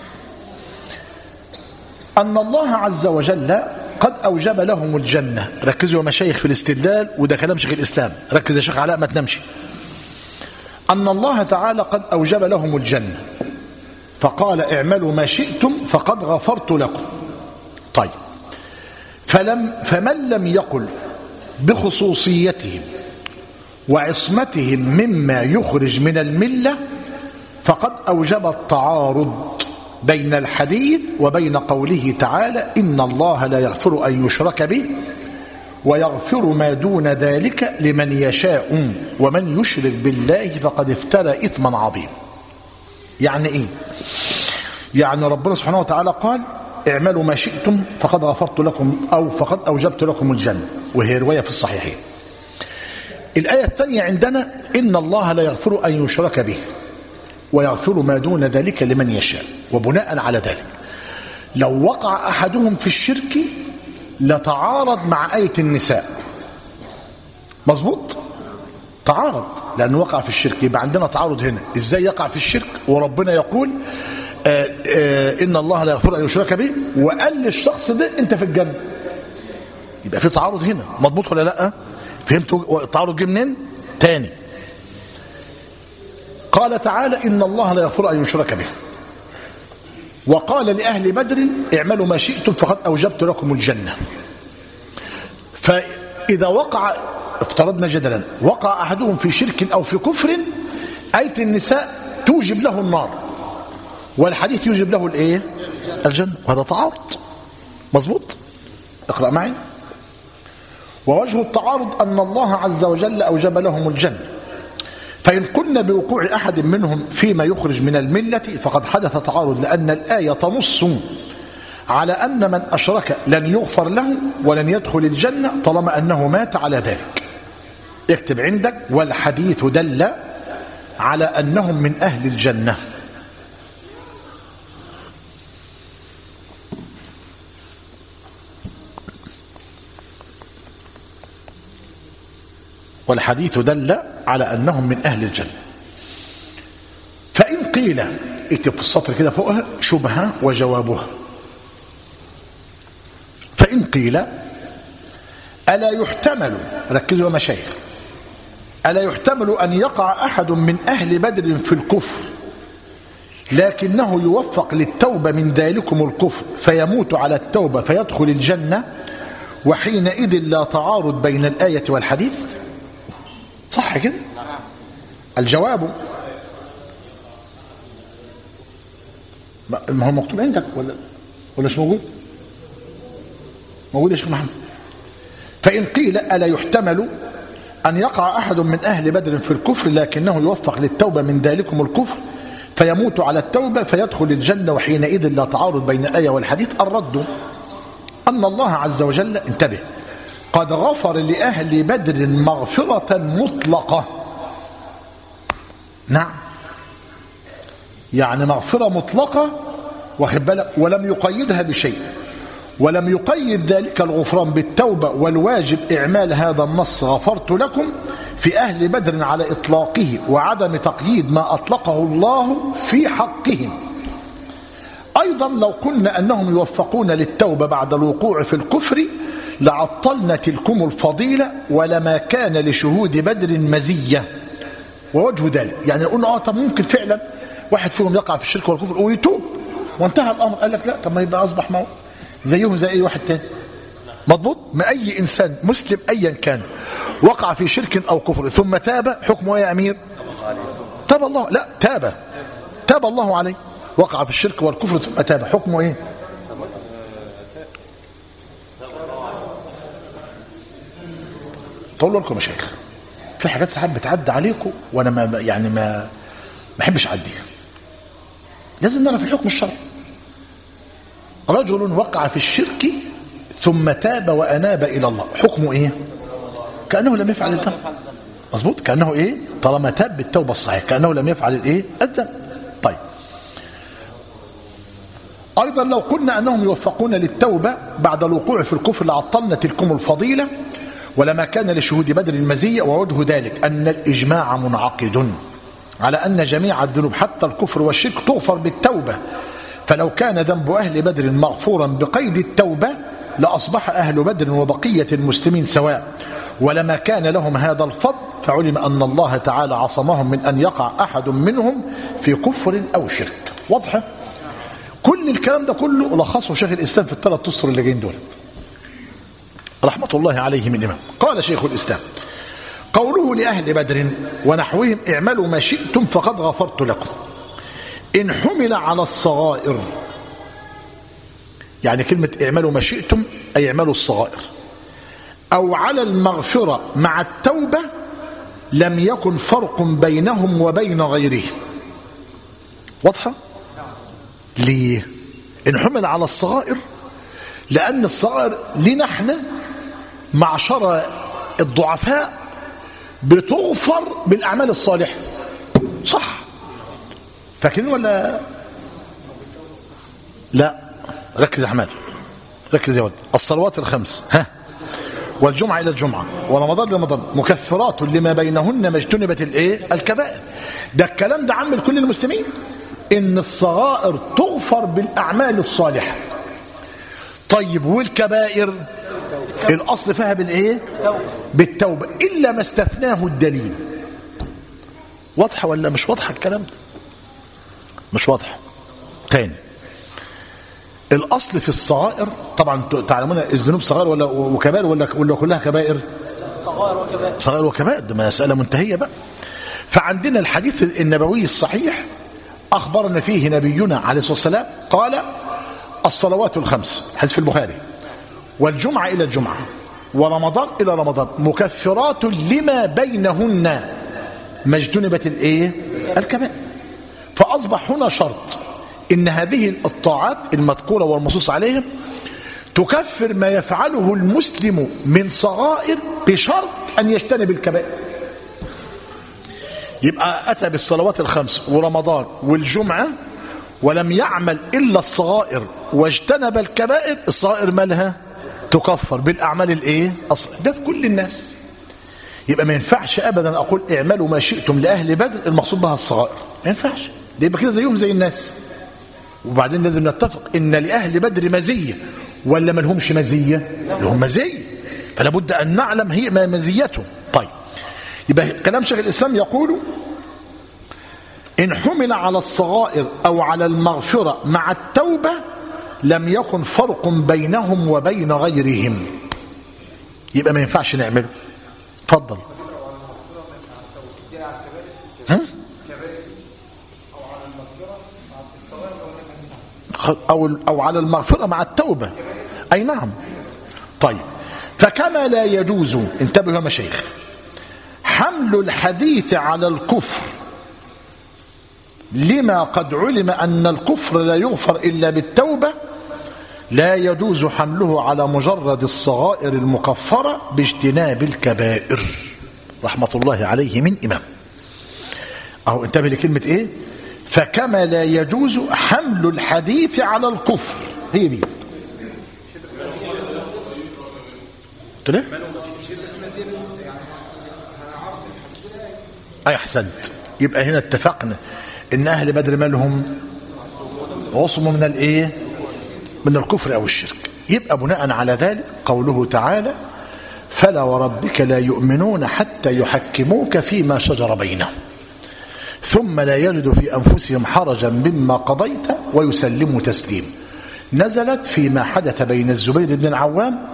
أن الله عز وجل قد أوجب لهم الجنة. ركزوا يا مشايخ في الاستدلال، وده كلام شيخ الإسلام. ركز يا شيخ علاء ما تنمشي. أن الله تعالى قد أوجب لهم الجنة فقال اعملوا ما شئتم فقد غفرت لكم. طيب فمن لم يقل بخصوصيتهم وعصمتهم مما يخرج من الملة فقد أوجب التعارض بين الحديث وبين قوله تعالى إن الله لا يغفر أن يشرك به ويغفر ما دون ذلك لمن يشاء ومن يشرك بالله فقد افترى إثما عظيما. يعني إيه؟ يعني ربنا سبحانه وتعالى قال اعملوا ما شئتم فقد غفرت لكم أو فقد أوجبت لكم الجنة، وهي رواية في الصحيحين. الآية الثانية عندنا إن الله لا يغفر أن يشرك به ويغفر ما دون ذلك لمن يشاء. وبناء على ذلك لو وقع أحدهم في الشرك لتعارض مع آية النساء. مظبوط؟ تعارض لأنه وقع في الشرك، يبقى عندنا تعارض هنا. إزاي يقع في الشرك وربنا يقول إن الله لا يغفر أن يشرك به وقال للشخص ده أنت في الجنة؟ يبقى في تعارض هنا. مظبوط ولا لا؟ فهمتوا التعارض جه منين؟ تاني قال تعالى إن الله لا يغفر أن يشرك به، وقال لأهل بدر اعملوا ما شئتم فقد أوجبت لكم الجنة. فإذا وقع افترضنا جدلا وقع أحدهم في شرك أو في كفر آية النساء توجب له النار والحديث يوجب له الايه؟ الجنة، وهذا تعارض. مظبوط؟ اقرأ معي. ووجه التعارض أن الله عز وجل أوجب لهم الجنة، فإن قلنا بوقوع أحد منهم فيما يخرج من الملة فقد حدث تعارض، لأن الآية تنص على أن من أشرك لن يغفر له ولن يدخل الجنة طالما أنه مات على ذلك. اكتب عندك والحديث دل على أنهم من أهل الجنة. والحديث دل على أنهم من أهل الجنة. فإن قيل اكتب في السطر كده فوقها شبهة وجوابها. فإن قيل ألا يحتمل، ركزوا يا مشايخ، ألا يحتمل أن يقع أحد من أهل بدر في الكفر لكنه يوفق للتوبة من ذلكم الكفر فيموت على التوبة فيدخل الجنة وحينئذ لا تعارض بين الآية والحديث؟ صح كده؟ الجواب ما هو مكتوب عندك ولا مش موجود؟ موجود يا شيخ محمد. فإن قيل ألا يحتمل أن يقع أحد من أهل بدر في الكفر لكنه يوفق للتوبة من ذلكم الكفر فيموت على التوبة فيدخل الجنة وحينئذ لا تعارض بين الآية والحديث؟ الرد أن الله عز وجل انتبه قد غفر لأهل بدر مغفرة مطلقة. نعم، يعني مغفرة مطلقة واخد بالك، ولم يقيدها بشيء، ولم يقيد ذلك الغفران بالتوبة، والواجب إعمال هذا النص غفرت لكم في أهل بدر على إطلاقه وعدم تقييد ما أطلقه الله في حقهم. أيضا لو قلنا أنهم يوفقون للتوبة بعد الوقوع في الكفر لعطلنا تلكم الفضيلة ولما كان لشهود بدر مزية. ووجه ذلك يعني قلنا طب ممكن فعلا واحد فيهم يقع في الشرك والكفر ويتوب وانتهى الأمر. قال لك لا، طب ما يبقى أصبح موت زيهم زي أي واحد تاني. مضبوط؟ ما أي إنسان مسلم أيا كان وقع في شرك أو كفر ثم تاب، حكمه يا أمير؟ تاب الله؟ لا، تاب الله عليه. وقع في الشرك والكفر ثم تاب، حكمه إيه؟ طول لكم يا شيخ، في حاجات ساعات بتعدي عليكم وأنا ما بحبش أعديها. لازم نعرف الحكم الشرعي. رجل وقع في الشرك ثم تاب وأناب إلى الله، حكمه إيه؟ كأنه لم يفعل الذنب. مظبوط؟ كأنه إيه؟ طالما تاب بالتوبة الصحيحة كأنه لم يفعل الإيه؟ الذنب. طيب، أيضا لو قلنا أنهم يوفقون للتوبة بعد الوقوع في الكفر لعطلنا تلكم الفضيلة ولما كان لشهود بدر المزية. ووجه ذلك أن الإجماع منعقد على أن جميع الذنوب حتى الكفر والشرك تغفر بالتوبة، فلو كان ذنب أهل بدر مغفورا بقيد التوبة لأصبح أهل بدر وبقية المسلمين سواء، ولما كان لهم هذا الفضل فعلم أن الله تعالى عصمهم من أن يقع أحد منهم في كفر أو شرك. واضحة؟ كل الكلام ده كله لخصه شيخ الإسلام في الثلاث أسطر اللي جايين دول رحمة الله عليه من إمام. قال شيخ الإسلام قوله لأهل بدر ونحوهم اعملوا ما شئتم فقد غفرت لكم إن حمل على الصغائر، يعني كلمة اعملوا ما شئتم أي اعملوا الصغائر، أو على المغفرة مع التوبة لم يكن فرق بينهم وبين غيرهم. واضحة؟ ليه؟ إن حمل على الصغائر لأن الصغائر لنا احنا معشر الضعفاء بتغفر بالأعمال الصالحة، صح؟ فاكرين ولا لا؟ ركز يا حماد، ركز يا ولد. الصلوات الخمس والجمعة إلى الجمعة ورمضان لرمضان مكفرات لما بينهن ما اجتنبت الكبائر. ده الكلام ده عام لكل المسلمين، إن الصغائر تغفر بالأعمال الصالحة. طيب والكبائر الأصل فيها بالتوبة إلا ما استثناه الدليل. واضحة ولا مش واضحة الكلام ده؟ مش واضحة. تاني، الأصل في الصغائر طبعا تعلمون الذنوب صغائر وكبائر ولا كلها كبائر؟ صغائر وكبائر، ده مسألة منتهية بقى. فعندنا الحديث النبوي الصحيح أخبرنا فيه نبينا عليه الصلاة والسلام قال الصلوات الخمس، حديث في البخاري، والجمعة إلى الجمعة ورمضان إلى رمضان مكفرات لما بينهن ما اجتنبت الكبائر. فأصبح هنا شرط إن هذه الطاعات المذكورة والمنصوص عليها تكفر ما يفعله المسلم من صغائر بشرط أن يجتنب الكبائر. يبقى أتى بالصلوات الخمس ورمضان والجمعة ولم يعمل إلا الصغائر واجتنب الكبائر، الصغائر مالها تكفر بالأعمال ده في كل الناس. يبقى ما ينفعش أبدا أقول اعملوا ما شئتم لأهل بدر المقصود بها الصغائر، ما ينفعش، ده يبقى كده زيهم زي الناس. وبعدين لازم نتفق إن لأهل بدر مزية ولا ما لهمش مزية؟ لهم مزية، فلا بد أن نعلم هي ما مزيتهم. طيب، يبقى كلام شيخ الإسلام يقول إن حمل على الصغائر أو على المغفرة مع التوبة لم يكن فرق بينهم وبين غيرهم، يبقى ما ينفعش نعمله. اتفضل. أو على المغفرة مع التوبة، أي نعم. طيب، فكما لا يجوز، انتبهوا يا مشايخ، حمل الحديث على الكفر لما قد علم أن الكفر لا يغفر إلا بالتوبة، لا يجوز حمله على مجرد الصغائر المكفرة باجتناب الكبائر. رحمة الله عليه من إمام. أو انتبه لكلمة إيه؟ فكما لا يجوز حمل الحديث على الكفر، هي دي. قلت له أحسنت. يبقى هنا اتفقنا إن أهل بدر مالهم عصموا من الإيه؟ من الكفر أو الشرك. يبقى بناء على ذلك قوله تعالى: فلا وربك لا يؤمنون حتى يحكموك فيما شجر بينهم ثم لا يجدوا في أنفسهم حرجا مما قضيت ويسلموا تسليم. نزلت فيما حدث بين الزبير بن العوام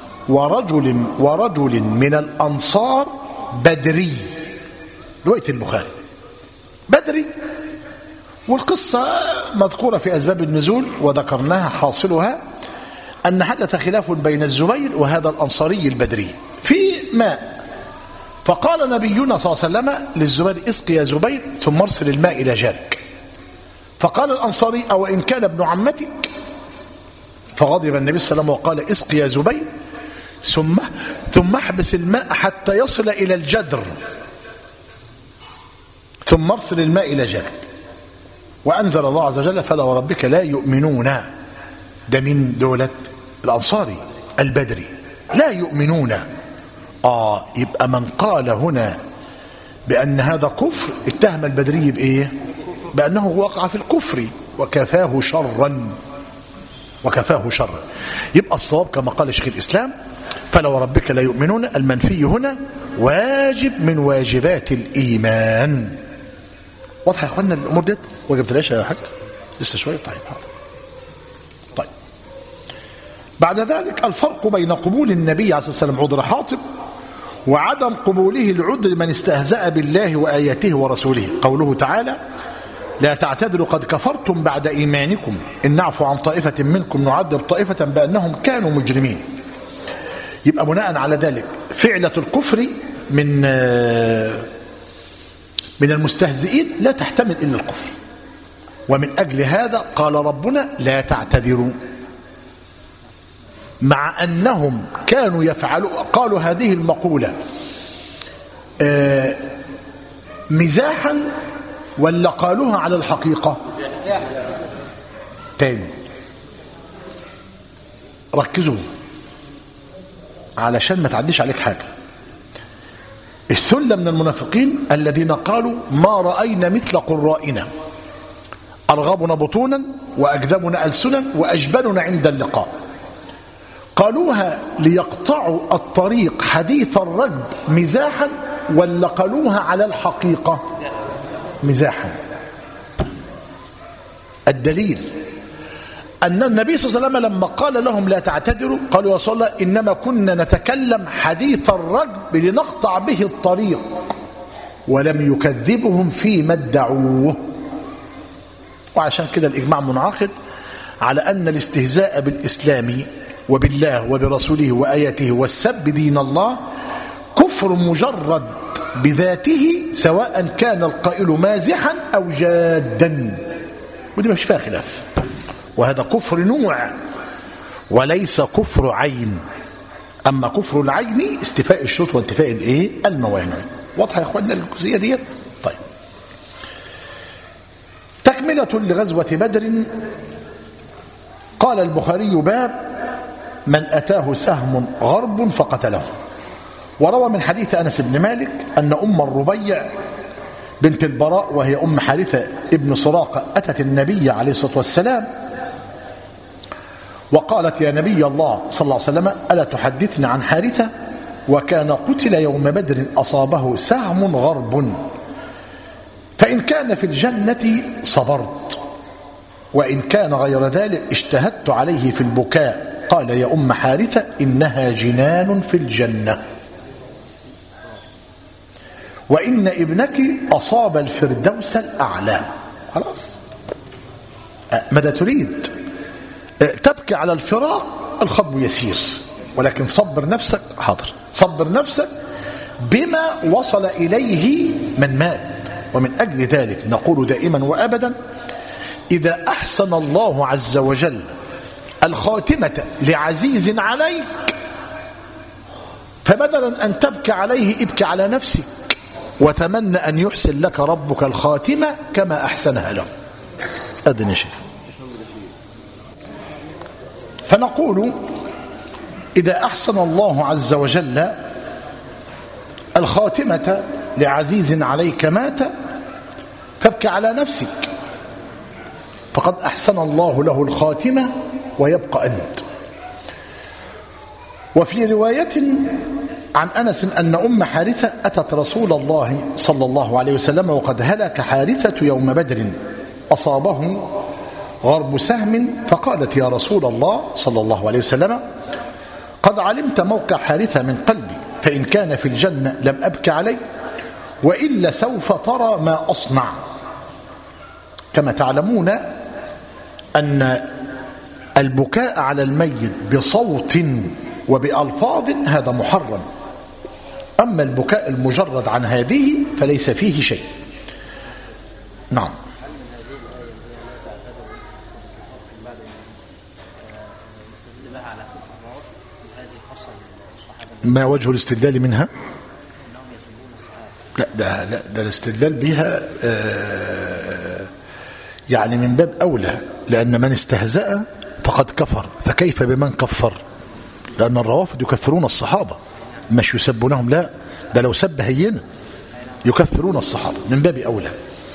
ورجل من الأنصار بدري، رواية البخاري بدري، والقصة مذكورة في أسباب النزول وذكرناها. حاصلها أن حدث خلاف بين الزبير وهذا الأنصاري البدري في ماء، فقال نبينا صلى الله عليه وسلم للزبير: اسقي يا زبير ثم ارسل الماء إلى جارك. فقال الأنصاري: أو إن كان ابن عمتك؟ فغضب النبي صلى الله عليه وسلم وقال: اسقي يا زبير ثم احبس الماء حتى يصل إلى الجدر ثم ارسل الماء إلى جارك. وأنزل الله عز وجل: فلا وربك لا يؤمنون. ده من دولة الأنصاري البدري لا يؤمنون. يبقى من قال هنا بأن هذا كفر اتهم البدري بإيه؟ بأنه وقع في الكفر وكفاه شرا. يبقى الصواب كما قال شيخ الإسلام: فلا وربك لا يؤمنون، المنفي هنا واجب من واجبات الإيمان. واضح يا اخوانا الامور دي؟ وجبتلاش يا حاج؟ لسه شويه. طيب بعد ذلك الفرق بين قبول النبي عليه الصلاه والسلام عذر حاطب وعدم قبوله العذر من استهزأ بالله وآياته ورسوله. قوله تعالى: لا تعتذروا قد كفرتم بعد إيمانكم إن نعفو عن طائفة منكم نعذب طائفة بأنهم كانوا مجرمين. يبقى بناء على ذلك فعلة الكفر من المستهزئين لا تحتمل إلا الكفر، ومن أجل هذا قال ربنا: لا تعتذروا، مع أنهم كانوا يفعلوا، قالوا هذه المقولة مزاحا ولا قالوها على الحقيقة؟ تاني ركزوا علشان ما تعديش عليك حاجة. الثلة من المنافقين الذين قالوا: ما رأينا مثل قرائنا، أرغبنا بطونا وأكذبنا ألسنا وأجبلنا عند اللقاء. قالوها ليقطعوا الطريق حديث الرجب مزاحا ولا قالوها على الحقيقة؟ مزاحا. الدليل أن النبي صلى الله عليه وسلم لما قال لهم لا تعتذروا قالوا: يا رسول الله إنما كنا نتكلم حديث الرجب لنقطع به الطريق، ولم يكذبهم فيما ادعوه. وعشان كده الإجماع منعقد على أن الاستهزاء بالإسلام وبالله وبرسوله وآياته والسب دين الله كفر مجرد بذاته، سواء كان القائل مازحا أو جادا، ودي مش فيها خلاف. وهذا كفر نوع وليس كفر عين. أما كفر العين استفاء الشروط وانتفاء الموانع. واضحة يا أخواننا الجزئية ديت؟ طيب تكملة لغزوة بدر. قال البخاري: باب من أتاه سهم غرب فقتله. وروى من حديث أنس بن مالك أن أم الربيع بنت البراء وهي أم حارثة ابن سراقة أتت النبي عليه الصلاة والسلام وقالت: يا نبي الله صلى الله عليه وسلم ألا تحدثنا عن حارثة وكان قتل يوم بدر أصابه سهم غرب، فإن كان في الجنة صبرت وإن كان غير ذلك اجتهدت عليه في البكاء. قال: يا أم حارثة إنها جنان في الجنة، وإن ابنك أصاب الفردوس الأعلى. خلاص، ماذا تريد؟ تبكي على الفراق، الخطب يسير. ولكن صبر نفسك. حاضر. صبر نفسك بما وصل إليه من مات. ومن أجل ذلك نقول دائما وأبدا إذا أحسن الله عز وجل الخاتمة لعزيز عليك فبدلا أن تبكي عليه ابكي على نفسك وتمنى أن يحسن لك ربك الخاتمة كما أحسنها له. أدنى شيء. فنقول إذا أحسن الله عز وجل الخاتمة لعزيز عليك مات فابكي على نفسك فقد أحسن الله له الخاتمة ويبقى أنت. وفي رواية عن أنس أن أم حارثة أتت رسول الله صلى الله عليه وسلم وقد هلك حارثة يوم بدر أصابه غرب سهم فقالت يا رسول الله صلى الله عليه وسلم قد علمت موقع حارثة من قلبي فإن كان في الجنة لم أبك عليه وإلا سوف ترى ما أصنع. كما تعلمون أن البكاء على الميت بصوت وبألفاظ هذا محرم. أما البكاء المجرد عن هذه فليس فيه شيء. نعم. ما وجه الاستدلال منها؟ لا ده الاستدلال بها يعني من باب أولى لأن من استهزأ فقد كفر فكيف بمن كفر؟ لأن الروافض يكفرون الصحابة مش يسبونهم. لا ده لو سب هينة يكفرون الصحابة من باب أولى.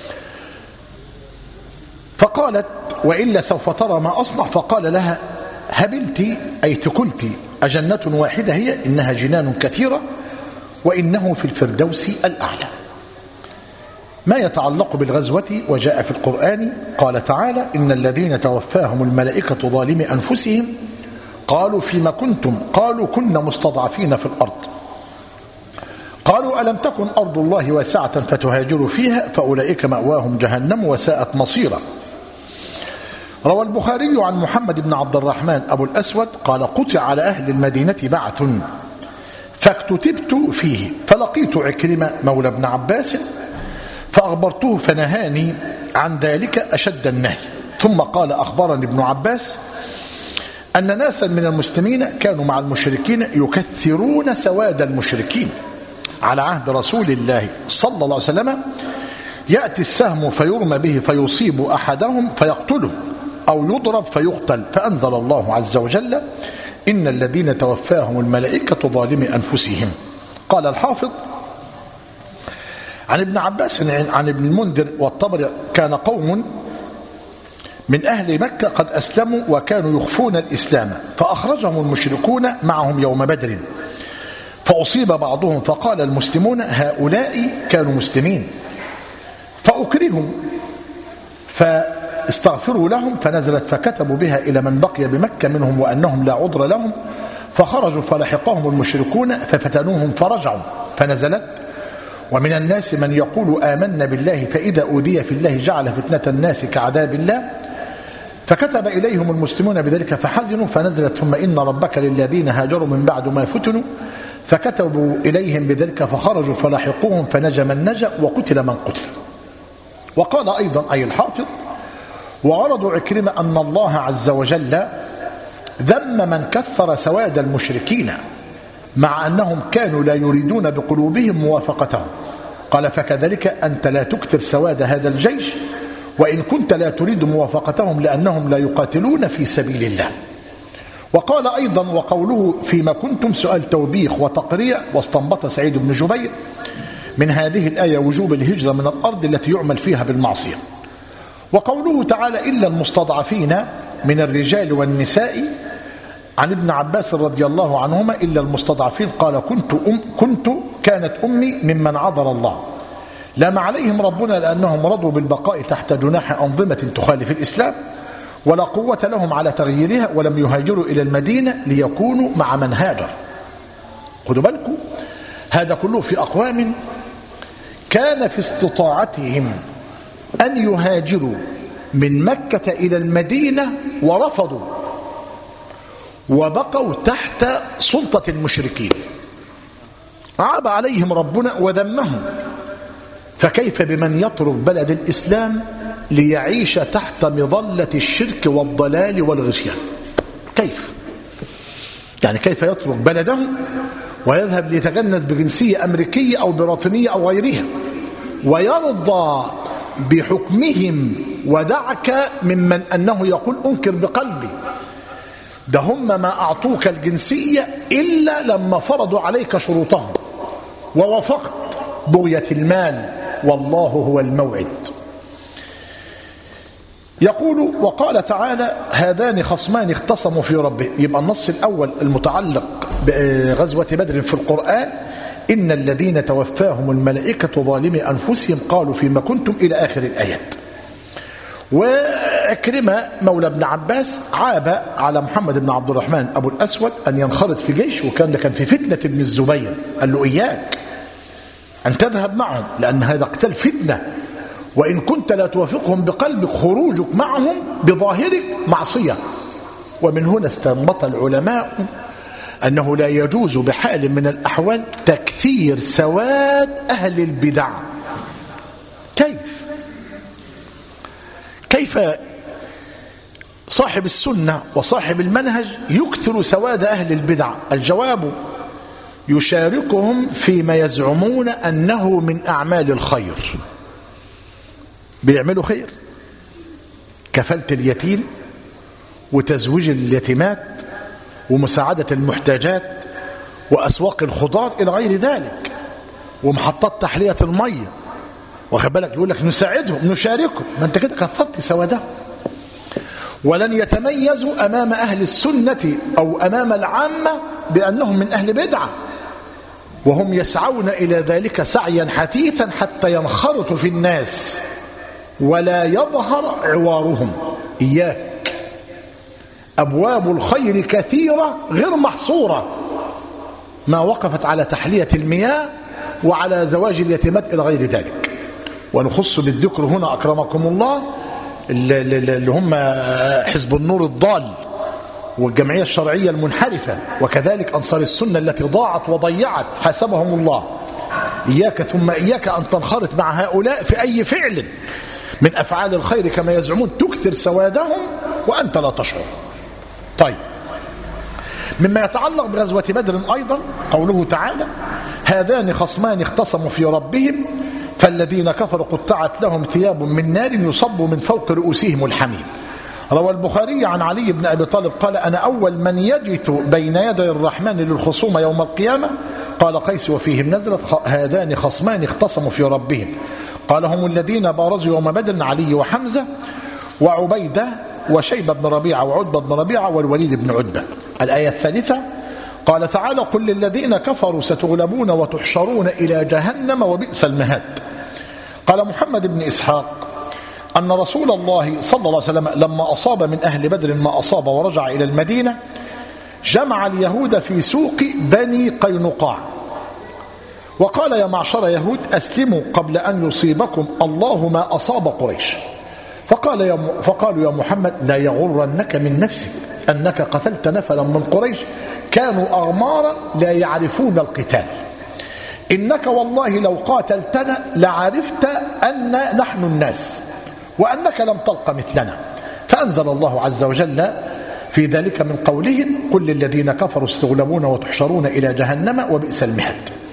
فقالت وإلا سوف ترى ما أصنع فقال لها هبلتي أي تكلتي أجنة واحدة هي إنها جنان كثيرة وإنه في الفردوس الأعلى. ما يتعلق بالغزوة وجاء في القرآن قال تعالى إن الذين توفاهم الملائكة ظالمي أنفسهم قالوا فيما كنتم قالوا كنا مستضعفين في الأرض قالوا ألم تكن أرض الله واسعة فتهاجروا فيها فأولئك مأواهم جهنم وساءت مصيرا. روى البخاري عن محمد بن عبد الرحمن أبو الأسود قال قطع على أهل المدينة بعث فاكتتبت فيه فلقيت عكرمة مولى ابن عباس فأخبرته فنهاني عن ذلك أشد النهي. ثم قال أخبرني ابن عباس أن ناسا من المسلمين كانوا مع المشركين يكثرون سواد المشركين على عهد رسول الله صلى الله عليه وسلم يأتي السهم فيرمى به فيصيب أحدهم فيقتله أو يضرب فيقتل فأنزل الله عز وجل إن الذين توفاهم الملائكة ظالمي أنفسهم. قال الحافظ عن ابن عباس عن ابن المنذر والطبري كان قوم من أهل مكة قد أسلموا وكانوا يخفون الإسلام فأخرجهم المشركون معهم يوم بدر فأصيب بعضهم فقال المسلمون هؤلاء كانوا مسلمين فأكرههم فاستغفروا لهم فنزلت فكتبوا بها إلى من بقي بمكة منهم وأنهم لا عذر لهم فخرجوا فلحقهم المشركون ففتنوهم فرجعوا فنزلت ومن الناس من يقول آمنا بالله فإذا أوذي في الله جعل فتنة الناس كعذاب الله فكتب إليهم المسلمون بذلك فحزنوا فنزلت ثم إن ربك للذين هاجروا من بعد ما فتنوا فكتبوا إليهم بذلك فخرجوا فلاحقوهم فنجى من نجى وقتل من قتل. وقال أيضا أي الحافظ وعرضوا عكرمة أن الله عز وجل ذم من كثر سواد المشركين مع أنهم كانوا لا يريدون بقلوبهم موافقتهم. قال فكذلك أنت لا تكثر سواد هذا الجيش وإن كنت لا تريد موافقتهم لأنهم لا يقاتلون في سبيل الله. وقال أيضا وقوله فيما كنتم سؤال توبيخ وتقريع واستنبط سعيد بن جبير من هذه الآية وجوب الهجرة من الأرض التي يعمل فيها بالمعصية. وقوله تعالى إلا المستضعفين من الرجال والنساء عن ابن عباس رضي الله عنهما إلا المستضعفين قال كانت أمي ممن عذر الله لام عليهم ربنا لأنهم رضوا بالبقاء تحت جناح أنظمة تخالف الإسلام ولا قوة لهم على تغييرها ولم يهاجروا إلى المدينة ليكونوا مع من هاجر. خذوا بالكم هذا كله في أقوام كان في استطاعتهم أن يهاجروا من مكة إلى المدينة ورفضوا وبقوا تحت سلطة المشركين. عاب عليهم ربنا وذمهم، فكيف بمن يترك بلد الإسلام ليعيش تحت مظلة الشرك والضلال والغشيان؟ كيف؟ يعني كيف يترك بلده ويذهب ليتجنس بجنسية أمريكية أو بريطانية أو غيرها ويرضى بحكمهم، ودعك ممن أنه يقول أنكر بقلبي، ده هم ما أعطوك الجنسية إلا لما فرضوا عليك شروطهم ووافقت بغية المال، والله هو الموعد. يقول وقال تعالى هذان خصمان اختصموا في ربهم. يبقى النص الأول المتعلق بغزوة بدر في القرآن إن الذين توفاهم الملائكة ظالمي أنفسهم قالوا فيما كنتم إلى آخر الآيات. وعكرمة مولى ابن عباس عاب على محمد بن عبد الرحمن أبو الأسود أن ينخرط في جيش، وكان ده كان في فتنة ابن الزبير، قال له إياك أن تذهب معهم لأن هذا قتال فتنة، وإن كنت لا توافقهم بقلبك خروجك معهم بظاهرك معصية. ومن هنا استنبط العلماء أنه لا يجوز بحال من الأحوال تكثير سواد أهل البدع. كيف صاحب السنة وصاحب المنهج يكثر سواد أهل البدع؟ الجواب يشاركهم فيما يزعمون أنه من أعمال الخير. بيعملوا خير، كفالة اليتيم وتزويج اليتيمات ومساعدة المحتاجات وأسواق الخضار إلى غير ذلك، ومحطات تحلية المية، واخد بالك، يقول لك نساعدهم نشاركهم، ما انت كده كثرت سوادهم. ولن يتميزوا أمام أهل السنة أو أمام العامة بأنهم من أهل بدعة، وهم يسعون إلى ذلك سعيا حثيثا حتى ينخرطوا في الناس ولا يظهر عوارهم. إياك، أبواب الخير كثيرة غير محصورة، ما وقفت على تحلية المياه وعلى زواج اليتيمات إلى غير ذلك. ونخص بالذكر هنا أكرمكم الله اللي هم حزب النور الضال والجمعية الشرعية المنحرفة، وكذلك أنصار السنة التي ضاعت وضيعت حاسبهم الله. إياك ثم إياك أن تنخرط مع هؤلاء في أي فعل من أفعال الخير كما يزعمون، تكثر سوادهم وأنت لا تشعر. طيب، مما يتعلق بغزوة بدر أيضا قوله تعالى هذان خصمان اختصموا في ربهم فالذين كفروا قطعت لهم ثياب من نار يصب من فوق رؤوسهم الحميم. روى البخاري عن علي بن أبي طالب قال أنا أول من يجث بين يدي الرحمن للخصوم يوم القيامة. قال قيس وفيهم نزلت هذان خصمان اختصموا في ربهم. قال هم الذين بارزوا يوم بدر علي وحمزة وعبيدة وشيبة بن ربيعة وعتبة بن ربيعة والوليد بن عتبة. الآية الثالثة قال تعالى قل للذين كفروا ستغلبون وتحشرون إلى جهنم وبئس المهاد. قال محمد بن إسحاق أن رسول الله صلى الله عليه وسلم لما أصاب من أهل بدر ما أصاب ورجع إلى المدينة جمع اليهود في سوق بني قينقاع وقال يا يهود أسلموا قبل أن يصيبكم الله ما أصاب قريش. فقالوا يا محمد لا يغرنك من نفسك أنك قتلت نفلا من قريش كانوا أغمارا لا يعرفون القتال، إنك والله لو قاتلتنا لعرفت أن نحن الناس وأنك لم تلق مثلنا. فأنزل الله عز وجل في ذلك من قولهم قل للذين كفروا ستغلبون وتحشرون إلى جهنم وبئس المهاد.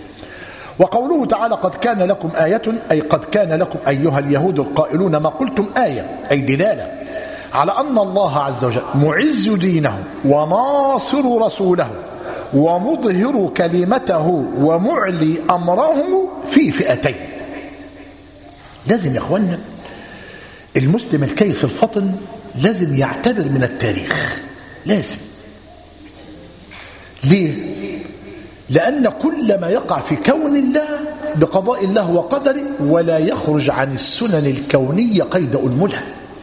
وقوله تعالى قد كان لكم آية أي قد كان لكم أيها اليهود القائلون ما قلتم آية أي دلالة على أن الله عز وجل معز دينه وناصر رسوله ومظهر كلمته ومعلي أمره في فئتين. لازم يا أخوانا المسلم الكيس الفطن لازم يعتبر من التاريخ، لازم. ليه؟ لأن كل ما يقع في كون الله بقضاء الله وقدره ولا يخرج عن السنن الكونية قيد أنملها.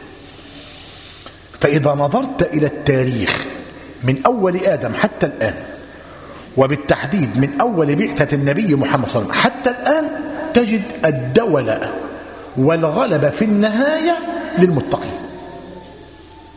فإذا نظرت إلى التاريخ من أول آدم حتى الآن، وبالتحديد من أول بعثة النبي محمد صلى الله عليه وسلم حتى الآن، تجد الدولة والغلبة في النهاية للمتقين.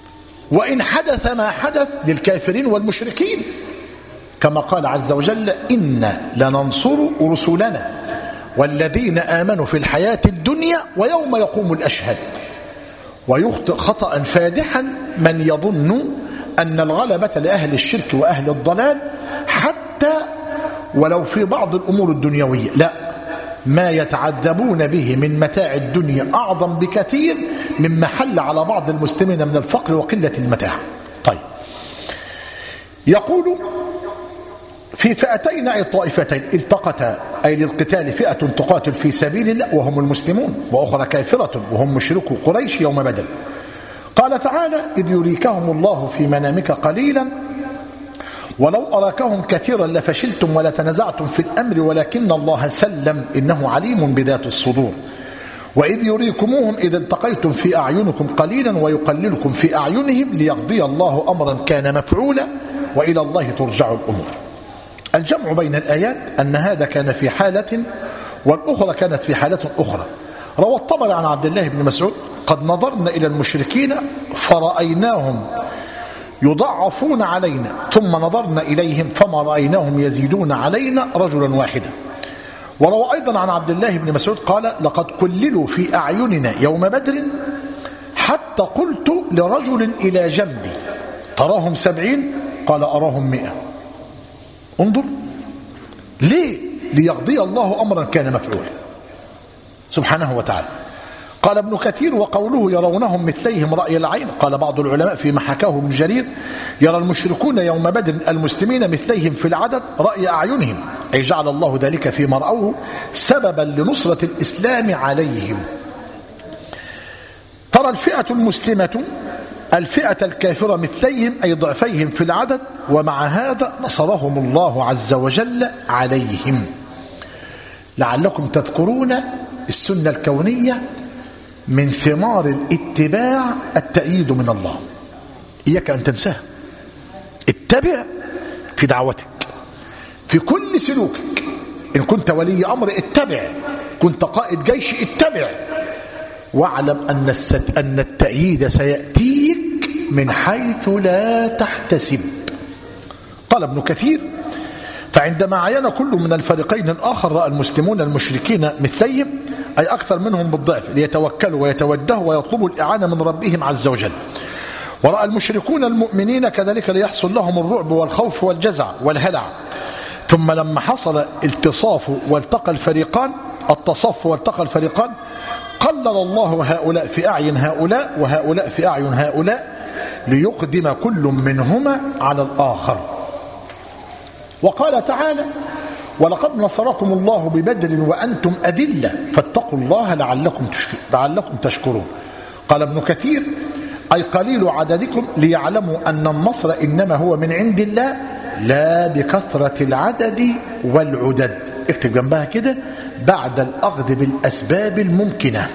وإن حدث ما حدث للكافرين والمشركين، كما قال عز وجل: إنا لننصر رسلنا والذين آمنوا في الحياة الدنيا ويوم يقوم الأشهاد. ويخطئ خطأ فادحا من يظن أن الغلبة لأهل الشرك وأهل الضلال حتى ولو في بعض الأمور الدنيوية. لا، ما يتعذبون به من متاع الدنيا أعظم بكثير مما حل على بعض المسلمين من الفقر وقلة المتاع. طيب، يقول: في فئتين أي طائفتين التقتا، أي للقتال فئة تقاتل في سبيل الله وهم المسلمون، وأخرى كافرة وهم مشركو قريش يوم بدر. قال تعالى: إذ يريكهم الله في منامك قليلا ولو أراكهم كثيرا لفشلتم ولتنازعتم في الأمر ولكن الله سلم إنه عليم بذات الصدور. وإذ يريكموهم إذ التقيتم في أعينكم قليلا ويقللكم في أعينهم ليقضي الله أمرا كان مفعولا وإلى الله ترجع الأمور. الجمع بين الآيات أن هذا كان في حالة والأخرى كانت في حالة أخرى. روى الطبري عن عبد الله بن مسعود: قد نظرنا إلى المشركين فرأيناهم يضعفون علينا ثم نظرنا إليهم فما رأيناهم يزيدون علينا رجلا واحدا. وروى أيضا عن عبد الله بن مسعود قال: لقد قللوا في أعيننا يوم بدر حتى قلت لرجل إلى جنبي: تراهم 70؟ قال: أراهم 100. انظر، ليه؟ ليقضي الله أمرا كان مفعولا سبحانه وتعالى. قال ابن كثير: وقوله يرونهم مثليهم رأي العين، قال بعض العلماء فيما حكاه ابن جرير: يرى المشركون يوم بدر المسلمين مثليهم في العدد رأي أعينهم، أي جعل الله ذلك فيما رأوه سببا لنصرة الإسلام عليهم. ترى الفئة المسلمة الفئة الكافرة مثليهم أي ضعفيهم في العدد، ومع هذا نصرهم الله عز وجل عليهم. لعلكم تذكرون السنة الكونية من ثمار الاتباع التأييد من الله، إياك أن تنساها. اتبع في دعوتك، في كل سلوكك. إن كنت ولي أمر اتبع، كنت قائد جيش اتبع، واعلم أن التأييد سيأتيك من حيث لا تحتسب. قال ابن كثير: فعندما عين كل من الفريقين الآخر رأى المسلمون المشركين مثليهم أي أكثر منهم بالضعف ليتوكلوا ويتوجهوا ويطلبوا الإعانة من ربهم عز وجل، ورأى المشركون المؤمنين كذلك ليحصل لهم الرعب والخوف والجزع والهلع. ثم لما حصل التصاف والتقى الفريقان قلل الله هؤلاء في أعين هؤلاء وهؤلاء في أعين هؤلاء ليقدم كل منهما على الآخر. وقال تعالى: ولقد نصركم الله ببدر وأنتم أذلة فاتقوا الله لعلكم تشكرون. قال ابن كثير: أي قليل عددكم ليعلموا أن النصر إنما هو من عند الله لا بكثرة العدد والعدد. اكتب جنبها كده: بعد الأخذ بالأسباب الممكنة.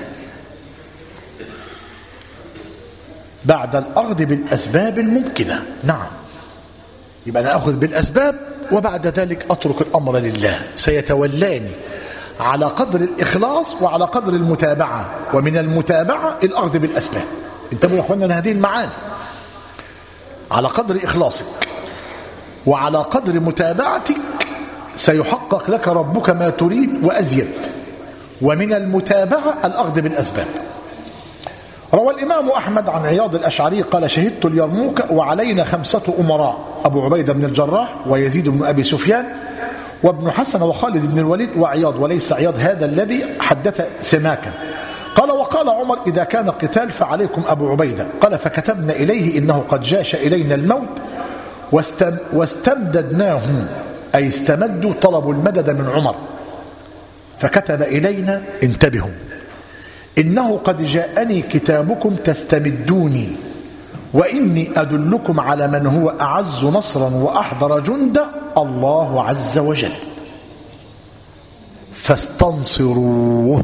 بعد الأخذ بالأسباب الممكنة. نعم، يبقى أنا أخذ بالأسباب وبعد ذلك أترك الأمر لله، سيتولاني على قدر الإخلاص وعلى قدر المتابعة، ومن المتابعة الأخذ بالأسباب. انتبهوا يا أخوانا لهذه المعاني. على قدر إخلاصك وعلى قدر متابعتك سيحقق لك ربك ما تريد وأزيد، ومن المتابعة الأخذ بالأسباب. روى الإمام أحمد عن عياض الأشعري قال: شهدت اليرموك وعلينا 5 أمراء: أبو عبيدة بن الجراح ويزيد بن أبي سفيان وابن حسن وخالد بن الوليد وعياض، وليس عياض هذا الذي حدث سماكا. قال: وقال عمر: إذا كان قتال فعليكم أبو عبيدة. قال: فكتبنا إليه إنه قد جاش إلينا الموت واستمددناه، أي استمدوا طلبوا المدد من عمر، فكتب إلينا: انتبهوا إنه قد جاءني كتابكم تستمدوني، وإني أدلكم على من هو أعز نصرا وأحضر جندا، الله عز وجل، فاستنصروه.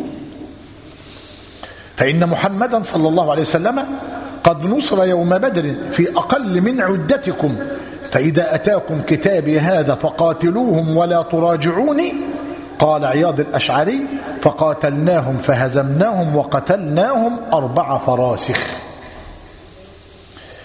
فإن محمدا صلى الله عليه وسلم قد نصر يوم بدر في أقل من عدتكم، فإذا أتاكم كتابي هذا فقاتلوهم ولا تراجعوني. قال عياض الأشعري: فقاتلناهم فهزمناهم وقتلناهم 4 فراسخ.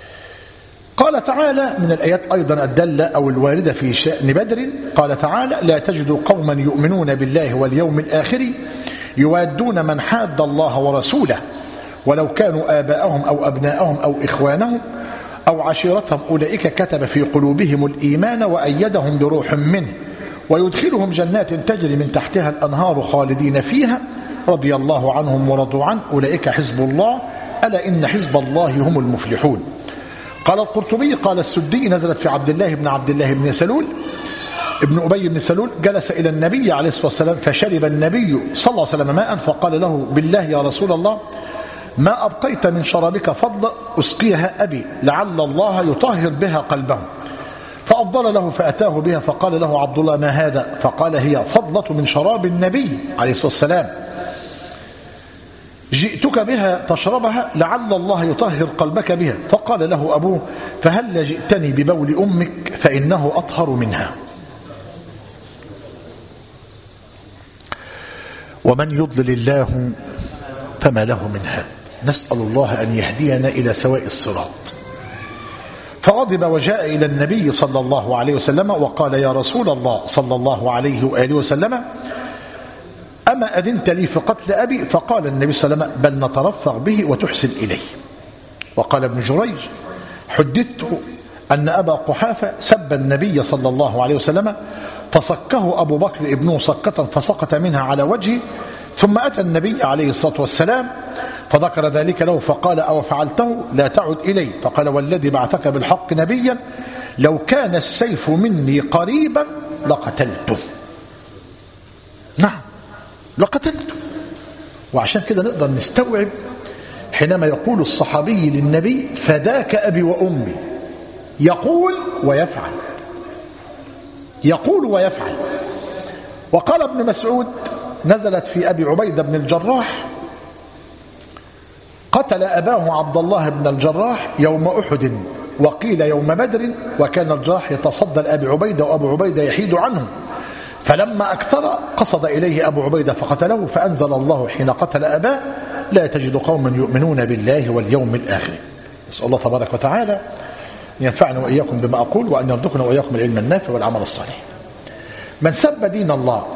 قال تعالى من الآيات أيضا الدالة أو الواردة في شأن بدر، قال تعالى: لا تجد قوما يؤمنون بالله واليوم الآخر يوادون من حاد الله ورسوله ولو كانوا آباءهم أو أبناءهم أو إخوانهم أو عشيرتهم أولئك كتب في قلوبهم الإيمان وأيدهم بروح منه ويدخلهم جنات تجري من تحتها الأنهار خالدين فيها رضي الله عنهم ورضوا عنه أولئك حزب الله ألا إن حزب الله هم المفلحون. قال القرطبي قال السدي: نزلت في عبد الله بن سلول ابن أبي بن سلول جلس إلى النبي عليه الصلاة والسلام فشرب النبي صلى الله عليه وسلم ماء فقال له: بالله يا رسول الله ما أبقيت من شرابك فضل أسقيها أبي لعل الله يطهر بها قلبه. فأفضل له فأتاه بها فقال له عبد الله: ما هذا؟ فقال: هي فضلة من شراب النبي عليه الصلاة والسلام، جئتك بها تشربها لعل الله يطهر قلبك بها. فقال له أبوه: فهل جئتني ببول أمك فإنه أطهر منها. ومن يضلل الله فما له من هاد. نسأل الله أن يهدينا إلى سواء الصراط. فغضب وجاء إلى النبي صلى الله عليه وسلم وقال: يا رسول الله صلى الله عليه وآله وسلم أما أذنت لي في قتل أبي؟ فقال النبي صلى الله عليه وسلم: بل نترفق به وتحسن إليه. وقال ابن جريج: حدثت أن أبا قحافة سب النبي صلى الله عليه وسلم فصكه أبو بكر ابنه صكة فسقط منها على وجهه، ثم أتى النبي عليه الصلاة والسلام فذكر ذلك له فقال: أو فعلته لا تعد إلي. فقال: والذي بعثك بالحق نبيا لو كان السيف مني قريبا لقتلته. نعم لقتلته. وعشان كده نقدر نستوعب حينما يقول الصحابي للنبي: فداك أبي وأمي، يقول ويفعل، يقول ويفعل. وقال ابن مسعود: نزلت في أبي عبيدة بن الجراح قتل أباه عبد الله بن الجراح يوم أحد وقيل يوم بدر، وكان الجراح يتصدى لأبي عبيدة وأبو عبيدة يحيد عنه، فلما أكثر قصد إليه أبو عبيدة فقتله، فأنزل الله حين قتل أباه: لا تجد قوما يؤمنون بالله واليوم الآخر. نسأل الله تبارك وتعالى ينفعنا وإياكم بما أقول، وأن يرزقنا وإياكم العلم النافع والعمل الصالح. من سب دين الله